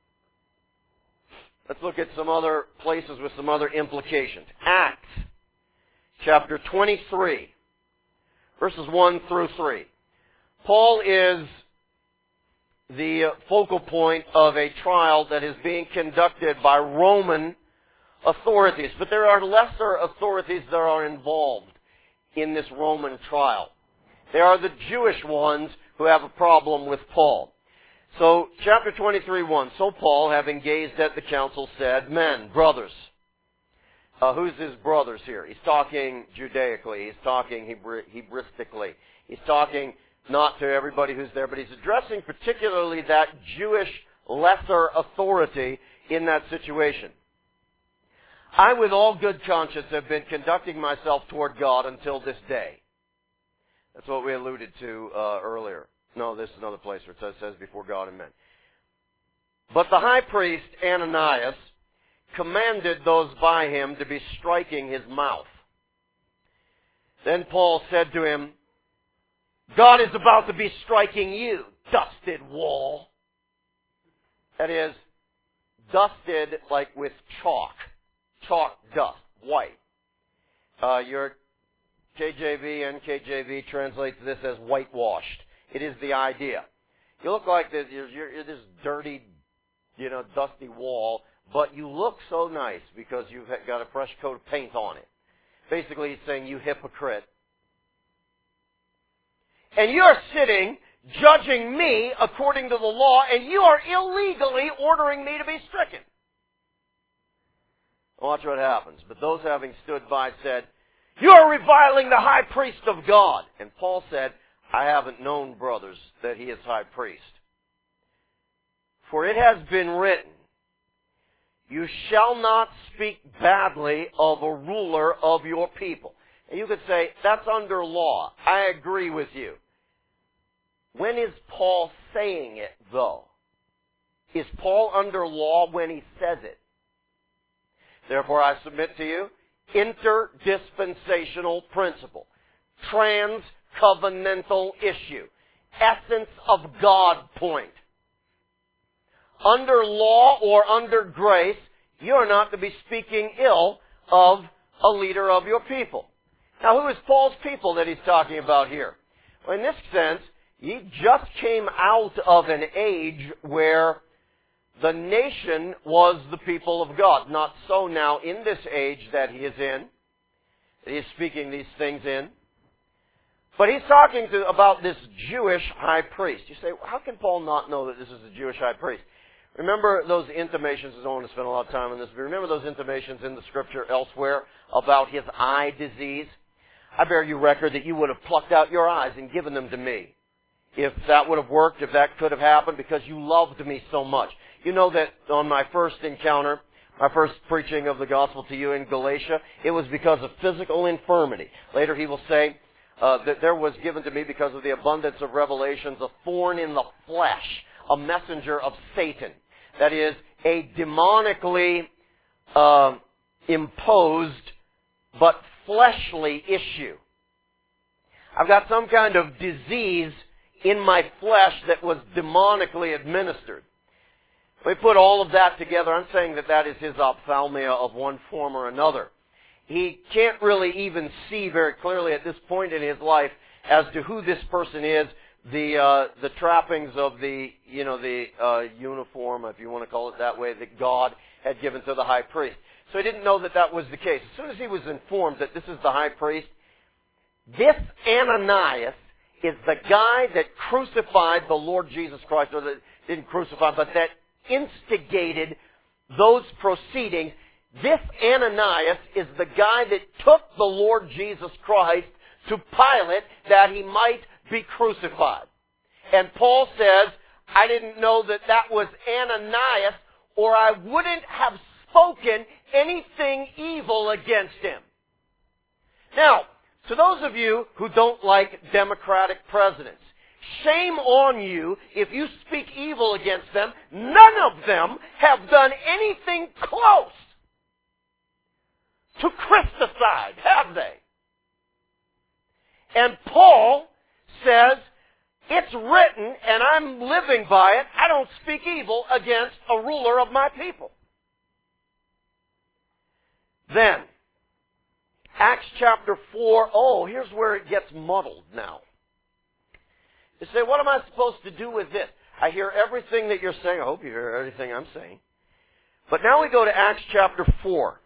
Let's look at some other places with some other implications. Acts chapter twenty-three, verses one through three. Paul is the focal point of a trial that is being conducted by Roman authorities. But there are lesser authorities that are involved in this Roman trial. They are the Jewish ones who have a problem with Paul. So, chapter twenty-three, one. So Paul, having gazed at the council, said, Men, brothers. Uh, who's his brothers here? He's talking Judaically. He's talking Hebrew- Hebristically. He's talking not to everybody who's there, but he's addressing particularly that Jewish lesser authority in that situation. I, with all good conscience, have been conducting myself toward God until this day. That's what we alluded to uh, earlier. No, this is another place where it says, says before God and men. But the high priest, Ananias, commanded those by him to be striking his mouth. Then Paul said to him, God is about to be striking you, dusted wall. That is, dusted like with chalk. Chalk dust, white. Uh, your K J V, N K J V translates this as whitewashed. It is the idea. You look like this, you're, you're this dirty, you know, dusty wall, but you look so nice because you've got a fresh coat of paint on it. Basically, he's saying, you hypocrite. And you're sitting, judging me according to the law, and you are illegally ordering me to be stricken. Watch what happens. But those having stood by said, you are reviling the high priest of God. And Paul said, I haven't known, brothers, that he is high priest. For it has been written, you shall not speak badly of a ruler of your people. And you could say, that's under law. I agree with you. When is Paul saying it, though? Is Paul under law when he says it? Therefore, I submit to you, interdispensational principle, trans-covenantal issue, essence of God point. Under law or under grace, you are not to be speaking ill of a leader of your people. Now, who is Paul's people that he's talking about here? Well, in this sense, he just came out of an age where the nation was the people of God. Not so now in this age that he is in, that he is speaking these things in. But he's talking to, about this Jewish high priest. You say, how can Paul not know that this is a Jewish high priest? Remember those intimations, I don't want to spend a lot of time on this, but remember those intimations in the Scripture elsewhere about his eye disease? I bear you record that you would have plucked out your eyes and given them to me. If that would have worked, if that could have happened, because you loved me so much. You know that on my first encounter, my first preaching of the gospel to you in Galatia, it was because of physical infirmity. Later he will say uh, that there was given to me because of the abundance of revelations a thorn in the flesh, a messenger of Satan. That is, a demonically uh, imposed but fleshly issue. I've got some kind of disease in my flesh that was demonically administered. We put all of that together. I'm saying that that is his ophthalmia of one form or another. He can't really even see very clearly at this point in his life as to who this person is, the uh, the trappings of the, you know, the uh, uniform, if you want to call it that way, that God had given to the high priest. So he didn't know that that was the case. As soon as he was informed that this is the high priest, this Ananias is the guy that crucified the Lord Jesus Christ, or that didn't crucify, but that instigated those proceedings. This Ananias is the guy that took the Lord Jesus Christ to Pilate that he might be crucified. And Paul says, I didn't know that that was Ananias, or I wouldn't have spoken anything evil against him. Now, to those of you who don't like Democratic presidents, shame on you if you speak evil against them. None of them have done anything close to Christicide, have they? And Paul says, it's written, and I'm living by it, I don't speak evil against a ruler of my people. Then, Acts chapter four, oh, here's where it gets muddled now. You say, what am I supposed to do with this? I hear everything that you're saying. I hope you hear everything I'm saying. But now we go to Acts chapter four.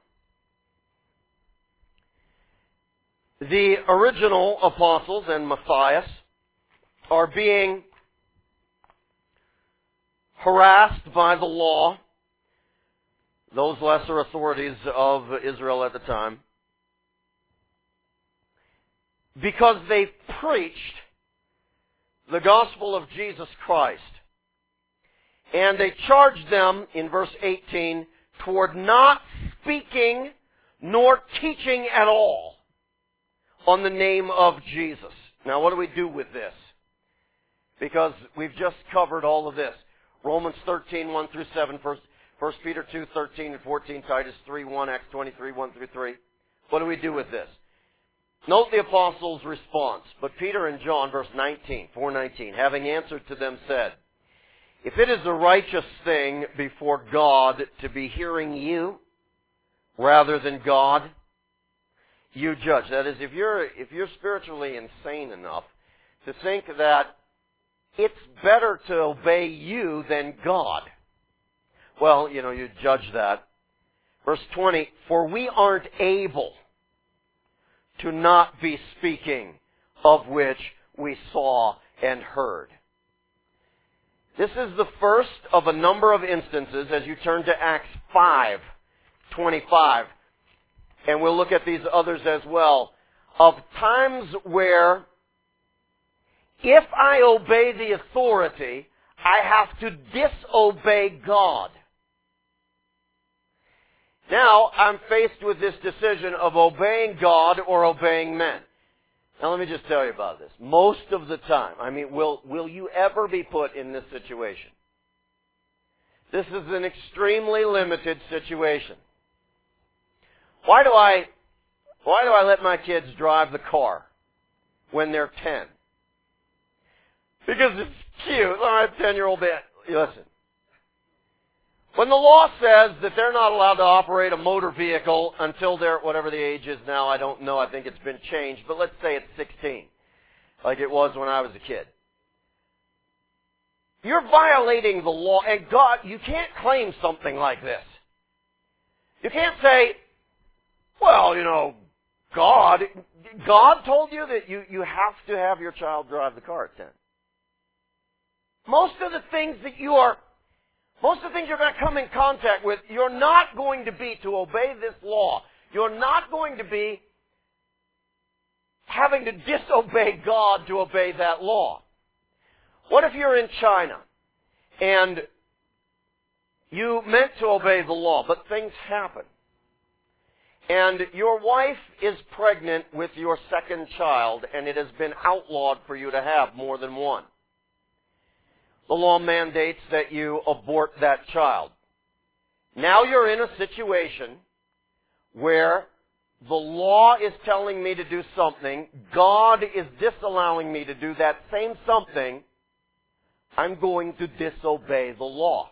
The original apostles and Matthias are being harassed by the law, those lesser authorities of Israel at the time, because they preached the gospel of Jesus Christ. And they charged them, in verse eighteen, toward not speaking nor teaching at all on the name of Jesus. Now, what do we do with this? Because we've just covered all of this. Romans thirteen, one through seven, First, First Peter two, thirteen and fourteen, Titus three, one, Acts twenty-three, one through three. What do we do with this? Note the apostles' response. But Peter and John, verse nineteen, four nineteen, having answered to them, said, if it is a righteous thing before God to be hearing you rather than God, you judge. That is, if you're, if you're spiritually insane enough to think that it's better to obey you than God, well, you know, you judge that. Verse twenty, for we aren't able to not be speaking of which we saw and heard. This is the first of a number of instances as you turn to Acts five twenty-five. And we'll look at these others as well. Of times where if I obey the authority, I have to disobey God. Now, I'm faced with this decision of obeying God or obeying men. Now, let me just tell you about this. Most of the time, I mean, will, will you ever be put in this situation? This is an extremely limited situation. Why do I, why do I let my kids drive the car when they're ten? Because it's cute. All right, ten-year-old man. Listen. When the law says that they're not allowed to operate a motor vehicle until they're, whatever the age is now, I don't know, I think it's been changed, but let's say it's sixteen, like it was when I was a kid. You're violating the law, and God, you can't claim something like this. You can't say, well, you know, God, God told you that you, you have to have your child drive the car at ten. Most of the things that you are Most of the things you're going to come in contact with, you're not going to be to obey this law. You're not going to be having to disobey God to obey that law. What if you're in China and you meant to obey the law, but things happen? And your wife is pregnant with your second child, and it has been outlawed for you to have more than one. The law mandates that you abort that child. Now you're in a situation where the law is telling me to do something, God is disallowing me to do that same something, I'm going to disobey the law.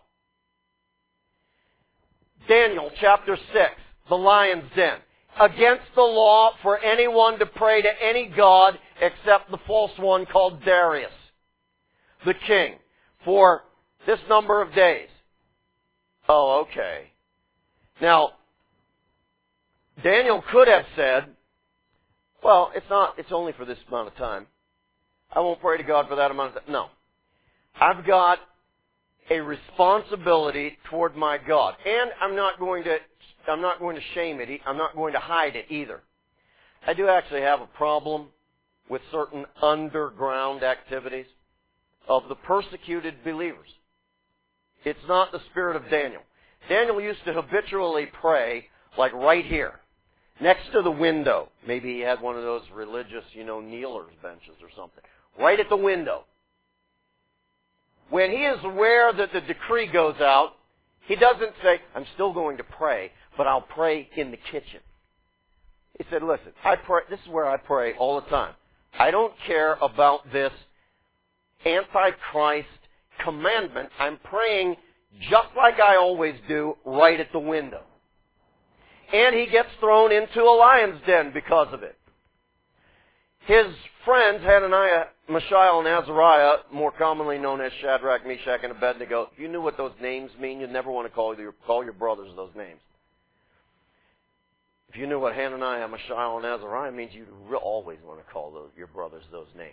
Daniel chapter six, the lion's den. Against the law for anyone to pray to any god except the false one called Darius, the king, for this number of days. Oh, okay. Now, Daniel could have said, well, it's not, it's only for this amount of time. I won't pray to God for that amount of time. No. I've got a responsibility toward my God. And I'm not going to, I'm not going to shame it. I'm not going to hide it either. I do actually have a problem with certain underground activities of the persecuted believers. It's not the spirit of Daniel. Daniel used to habitually pray, like right here, next to the window. Maybe he had one of those religious, you know, kneelers benches or something. Right at the window. When he is aware that the decree goes out, he doesn't say, I'm still going to pray, but I'll pray in the kitchen. He said, listen, I pray, this is where I pray all the time. I don't care about this Antichrist commandment. I'm praying just like I always do, right at the window. And he gets thrown into a lion's den because of it. His friends, Hananiah, Mishael, and Azariah, more commonly known as Shadrach, Meshach, and Abednego, if you knew what those names mean, you'd never want to call your, call your brothers those names. If you knew what Hananiah, Mishael, and Azariah means, you'd always want to call those, your brothers those names.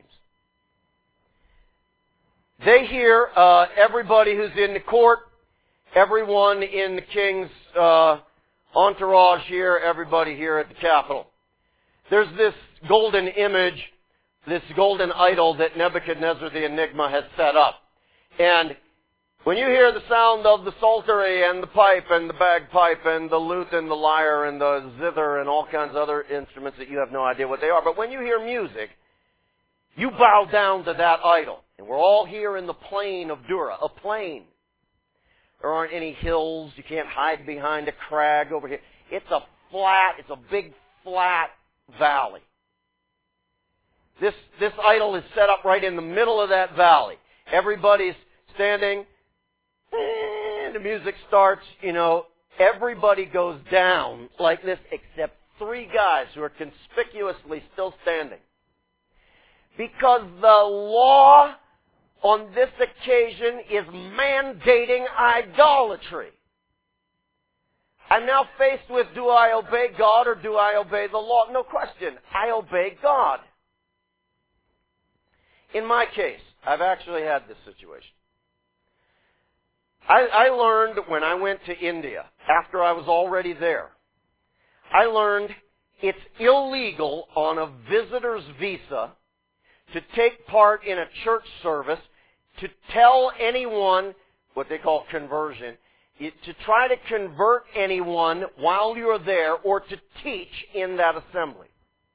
They hear uh, everybody who's in the court, everyone in the king's uh, entourage here, everybody here at the Capitol. There's this golden image, this golden idol that Nebuchadnezzar the Enigma has set up. And when you hear the sound of the psaltery and the pipe and the bagpipe and the lute and the lyre and the zither and all kinds of other instruments that you have no idea what they are, but when you hear music, you bow down to that idol. And we're all here in the plain of Dura, a plain. There aren't any hills. You can't hide behind a crag over here. It's a flat, it's a big flat valley. This, this idol is set up right in the middle of that valley. Everybody's standing, and the music starts, you know, everybody goes down like this except three guys who are conspicuously still standing. Because the law on this occasion is mandating idolatry. I'm now faced with, do I obey God or do I obey the law? No question. I obey God. In my case, I've actually had this situation. I, I learned when I went to India, after I was already there, I learned it's illegal on a visitor's visa to take part in a church service, to tell anyone, what they call conversion, to try to convert anyone while you're there or to teach in that assembly.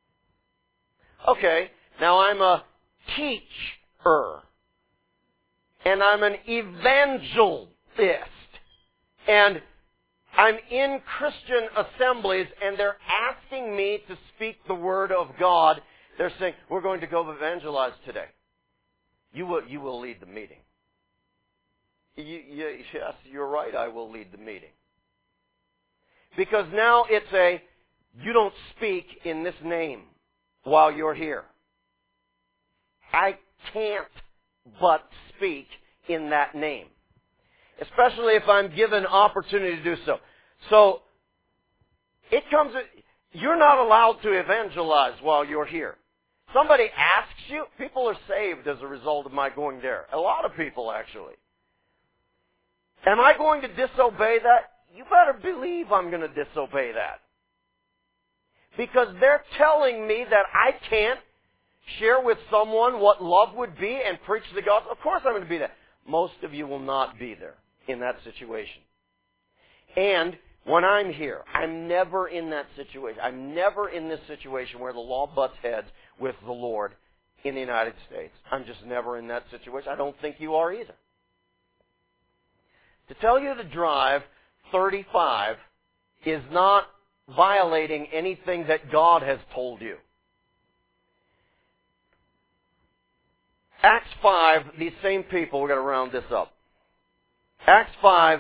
Okay, now I'm a teacher, and I'm an evangelist, and I'm in Christian assemblies, and they're asking me to speak the Word of God. They're saying, we're going to go evangelize today. You will, you will lead the meeting. You, you, yes, you're right, I will lead the meeting. Because now it's a, you don't speak in this name while you're here. I can't but speak in that name. Especially if I'm given opportunity to do so. So, it comes, you're not allowed to evangelize while you're here. Somebody asks you, people are saved as a result of my going there. A lot of people, actually. Am I going to disobey that? You better believe I'm going to disobey that. Because they're telling me that I can't share with someone what love would be and preach the gospel. Of course I'm going to be there. Most of you will not be there in that situation. And when I'm here, I'm never in that situation. I'm never in this situation where the law butts heads with the Lord in the United States. I'm just never in that situation. I don't think you are either. To tell you to drive thirty-five is not violating anything that God has told you. Acts five, these same people, we're going to round this up. Acts five,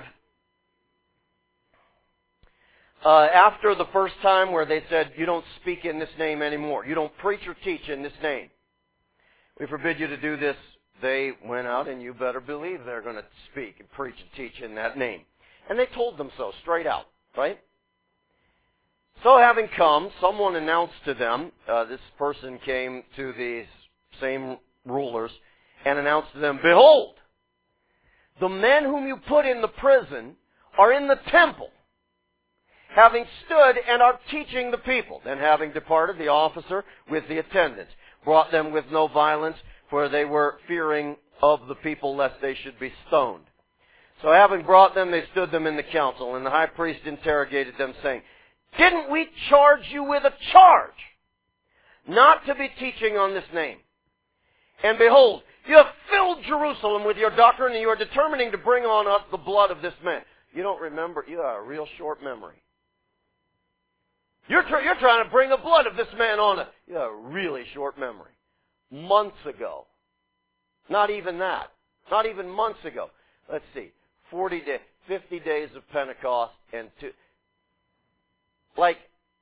uh, after the first time where they said, you don't speak in this name anymore. You don't preach or teach in this name. We forbid you to do this. They went out, and you better believe they're going to speak and preach and teach in that name. And they told them so, straight out, right? So having come, someone announced to them, uh, this person came to these same rulers and announced to them, behold, the men whom you put in the prison are in the temple, having stood and are teaching the people. Then having departed, the officer with the attendants brought them with no violence, for they were fearing of the people lest they should be stoned. So having brought them, they stood them in the council, and the high priest interrogated them, saying, didn't we charge you with a charge not to be teaching on this name? And behold, you have filled Jerusalem with your doctrine, and you are determining to bring on us the blood of this man. You don't remember. You have a real short memory. You're, tr- you're trying to bring the blood of this man on us. You have a really short memory. Months ago. Not even that. Not even months ago. Let's see. forty days, fifty days of Pentecost and two, like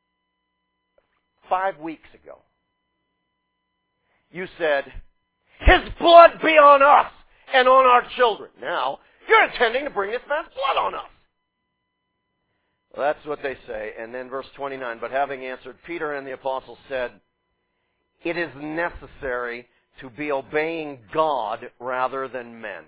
five weeks ago. You said, his blood be on us and on our children. Now, you're intending to bring this man's blood on us. Well, that's what they say. And then verse twenty-nine, but having answered, Peter and the apostles said, it is necessary to be obeying God rather than men.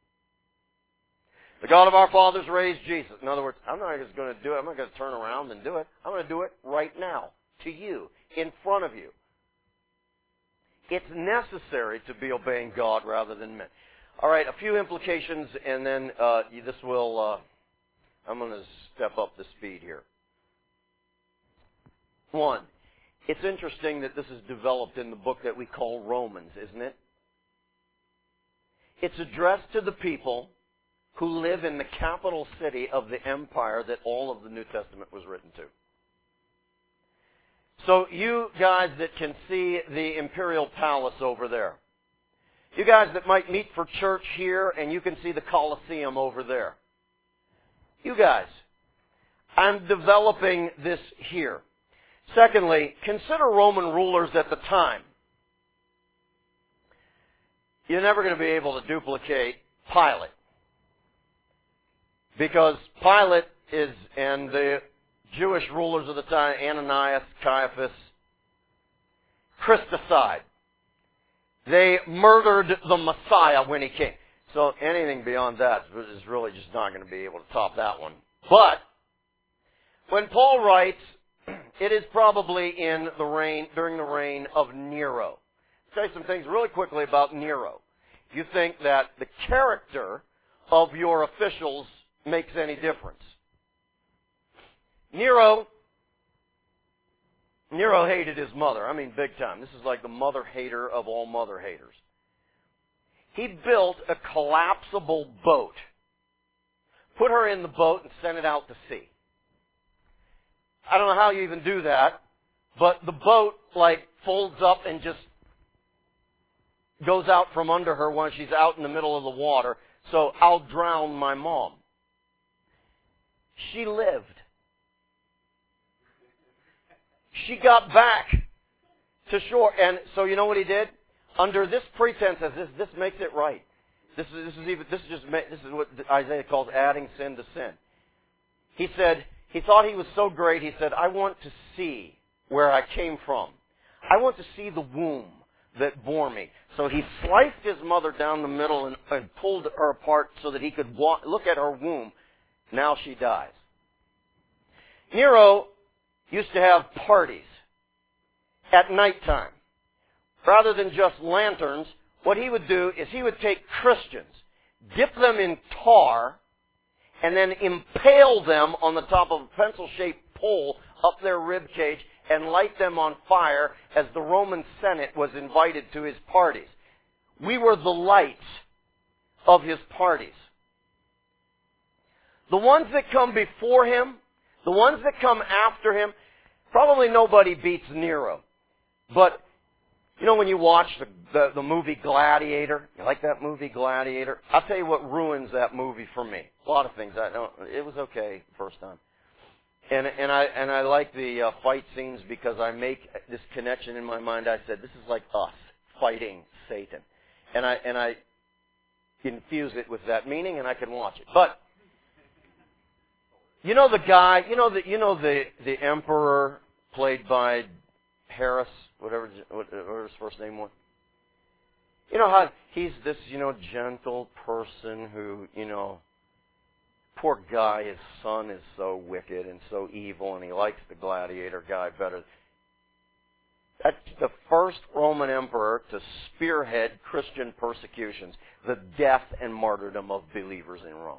The God of our fathers raised Jesus. In other words, I'm not just going to do it. I'm not going to turn around and do it. I'm going to do it right now, to you, in front of you. It's necessary to be obeying God rather than men. All right, a few implications, and then uh, this will, uh, I'm going to step up the speed here. One, it's interesting that this is developed in the book that we call Romans, isn't it? It's addressed to the people who live in the capital city of the empire that all of the New Testament was written to. So you guys that can see the imperial palace over there, you guys that might meet for church here and you can see the Colosseum over there, you guys, I'm developing this here. Secondly, consider Roman rulers at the time. You're never going to be able to duplicate Pilate. Because Pilate is, and the Jewish rulers of the time, Ananias, Caiaphas, Christicide. They murdered the Messiah when he came. So anything beyond that is really just not going to be able to top that one. But when Paul writes, it is probably in the reign, during the reign of Nero. I'll say some things really quickly about Nero. You think that the character of your officials makes any difference. Nero, Nero hated his mother. I mean, big time. This is like the mother hater of all mother haters. He built a collapsible boat, put her in the boat, and sent it out to sea. I don't know how you even do that, but the boat, like, folds up and just goes out from under her when she's out in the middle of the water. So I'll drown my mom. She lived. She got back to shore. And so you know what he did? Under this pretense, as this this makes it right. This is this is even this is just this is what Isaiah calls adding sin to sin. He said he thought he was so great. He said, "I want to see where I came from. I want to see the womb that bore me." So he sliced his mother down the middle and, and pulled her apart so that he could walk, look at her womb. Now she dies. Nero used to have parties at nighttime. Rather than just lanterns, what he would do is he would take Christians, dip them in tar, and then impale them on the top of a pencil-shaped pole up their rib cage and light them on fire as the Roman Senate was invited to his parties. We were the lights of his parties. The ones that come before him, the ones that come after him, probably nobody beats Nero. But you know when you watch the, the, the movie Gladiator? You like that movie Gladiator? I'll tell you what ruins that movie for me. A lot of things. I don't, it was okay the first time. And, and I and I like the uh, fight scenes because I make this connection in my mind. I said, this is like us fighting Satan. And I and I infuse it with that meaning, and I can watch it. But you know the guy, you know the you know the the emperor played by Harris, whatever whatever his first name was. You know how he's this, you know, gentle person who, you know, poor guy, his son is so wicked and so evil, and he likes the gladiator guy better. That's the first Roman emperor to spearhead Christian persecutions, the death and martyrdom of believers in Rome.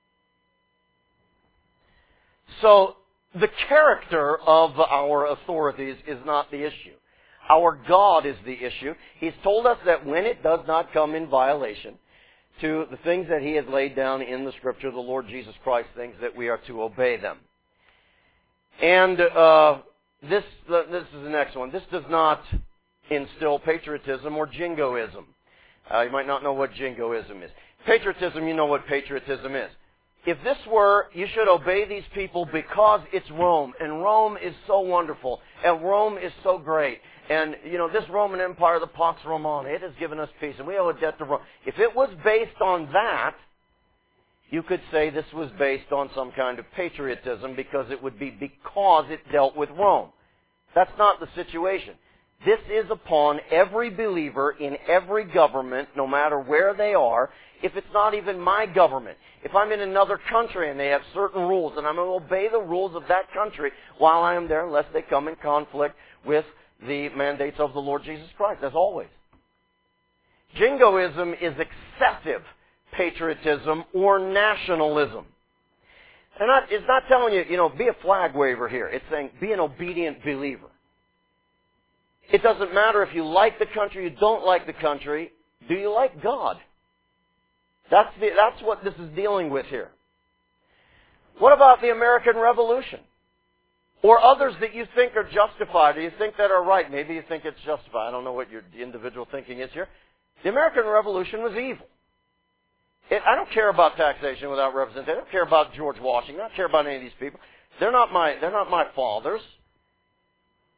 So, the character of our authorities is not the issue. Our God is the issue. He's told us that when it does not come in violation to the things that He has laid down in the Scripture, the Lord Jesus Christ, things that we are to obey them. And uh, this, uh, this is the next one. This does not instill patriotism or jingoism. Uh, you might not know what jingoism is. Patriotism, you know what patriotism is. If this were, you should obey these people because it's Rome, and Rome is so wonderful, and Rome is so great, and, you know, this Roman Empire, the Pax Romana, it has given us peace, and we owe a debt to Rome. If it was based on that, you could say this was based on some kind of patriotism because it would be because it dealt with Rome. That's not the situation. This is upon every believer in every government, no matter where they are. If it's not even my government, if I'm in another country and they have certain rules, and I'm going to obey the rules of that country while I am there, unless they come in conflict with the mandates of the Lord Jesus Christ, as always. Jingoism is excessive patriotism or nationalism. And not, it's not telling you, you know, be a flag waver here. It's saying be an obedient believer. It doesn't matter if you like the country, you don't like the country. Do you like God? That's the, that's what this is dealing with here. What about the American Revolution? Or others that you think are justified, or you think that are right. Maybe you think it's justified. I don't know what your individual thinking is here. The American Revolution was evil. It, I don't care about taxation without representation. I don't care about George Washington. I don't care about any of these people. They're not my, they're not my fathers.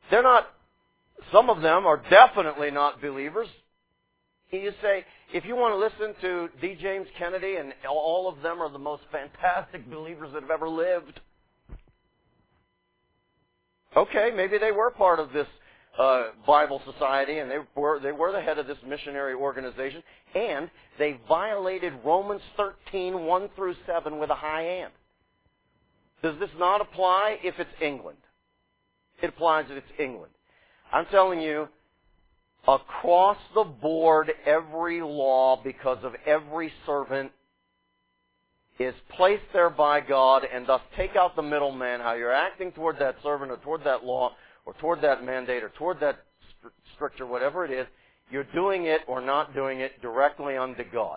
They're not, some of them are definitely not believers. You say, if you want to listen to D. James Kennedy, and all of them are the most fantastic believers that have ever lived. Okay, maybe they were part of this uh, Bible society, and they were they were the head of this missionary organization, and they violated Romans thirteen, one through seven with a high hand. Does this not apply if it's England? It applies if it's England. I'm telling you, across the board, every law, because of every servant, is placed there by God, and thus take out the middleman, how you're acting toward that servant or toward that law or toward that mandate or toward that stricture, whatever it is, you're doing it or not doing it directly unto God.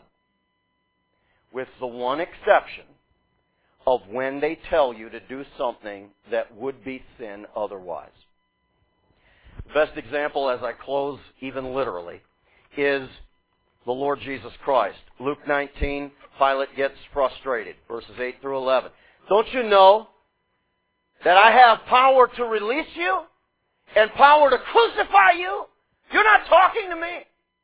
With the one exception of when they tell you to do something that would be sin otherwise. The best example, as I close even literally, is the Lord Jesus Christ. Luke nineteen, Pilate gets frustrated, verses eight through eleven. Don't you know that I have power to release you and power to crucify you? You're not talking to me.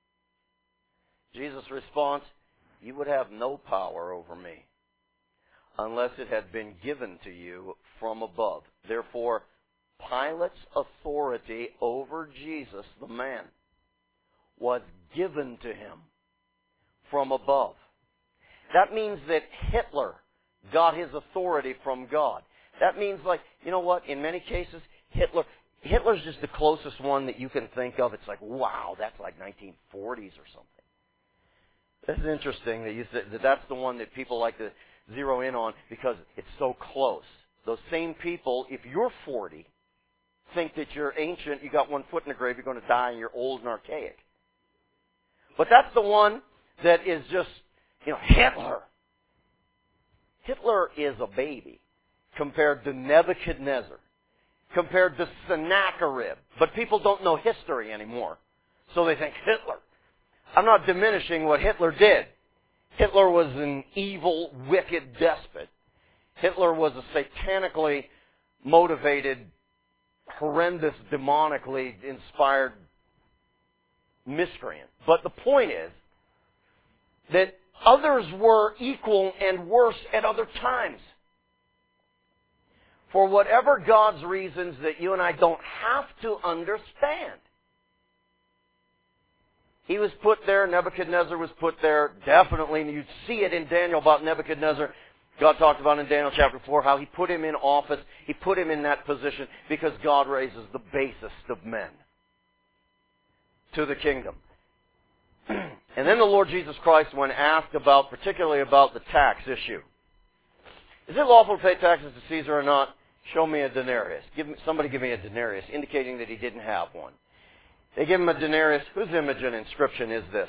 Jesus' response, you would have no power over me unless it had been given to you from above. Therefore, Pilate's authority over Jesus, the man, was given to him from above. That means that Hitler got his authority from God. That means, like, you know what, in many cases, Hitler, Hitler's just the closest one that you can think of. It's like, wow, that's like nineteen forties or something. It's interesting that you said that that's the one that people like to zero in on because it's so close. Those same people, if you're forty, think that you're ancient, you got one foot in the grave, you're going to die, and you're old and archaic. But that's the one that is just, you know, Hitler. Hitler is a baby compared to Nebuchadnezzar, compared to Sennacherib. But people don't know history anymore, so they think Hitler. I'm not diminishing what Hitler did. Hitler was an evil, wicked despot. Hitler was a satanically motivated, horrendous, demonically inspired miscreant. But the point is that others were equal and worse at other times. For whatever God's reasons that you and I don't have to understand. He was put there, Nebuchadnezzar was put there, definitely, and you see it in Daniel about Nebuchadnezzar. God talked about in Daniel chapter four how He put him in office, He put him in that position because God raises the basest of men to the kingdom. And then the Lord Jesus Christ, when asked about, particularly about the tax issue, is it lawful to pay taxes to Caesar or not? Show me a denarius. Give me, somebody give me a denarius, indicating that he didn't have one. They give him a denarius. Whose image and inscription is this?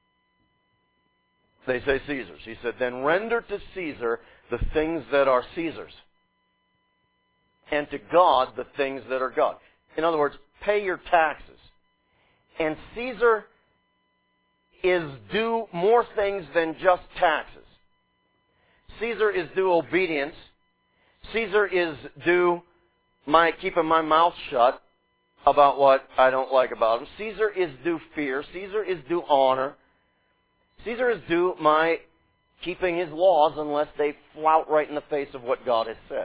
They say Caesar's. He said, then render to Caesar the things that are Caesar's, and to God the things that are God. In other words, pay your taxes. And Caesar is due more things than just taxes. Caesar is due obedience. Caesar is due my keeping my mouth shut about what I don't like about him. Caesar is due fear. Caesar is due honor. Caesar is due my keeping his laws unless they flout right in the face of what God has said.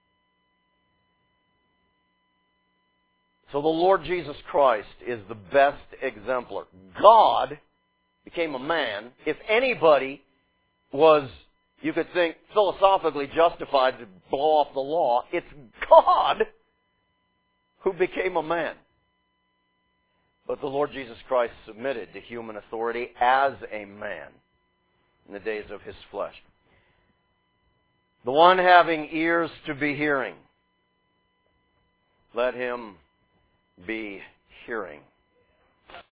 So the Lord Jesus Christ is the best exemplar. God became a man. If anybody was, you could think, philosophically justified to blow off the law, it's God who became a man. But the Lord Jesus Christ submitted to human authority as a man in the days of His flesh. The one having ears to be hearing, let him be hearing.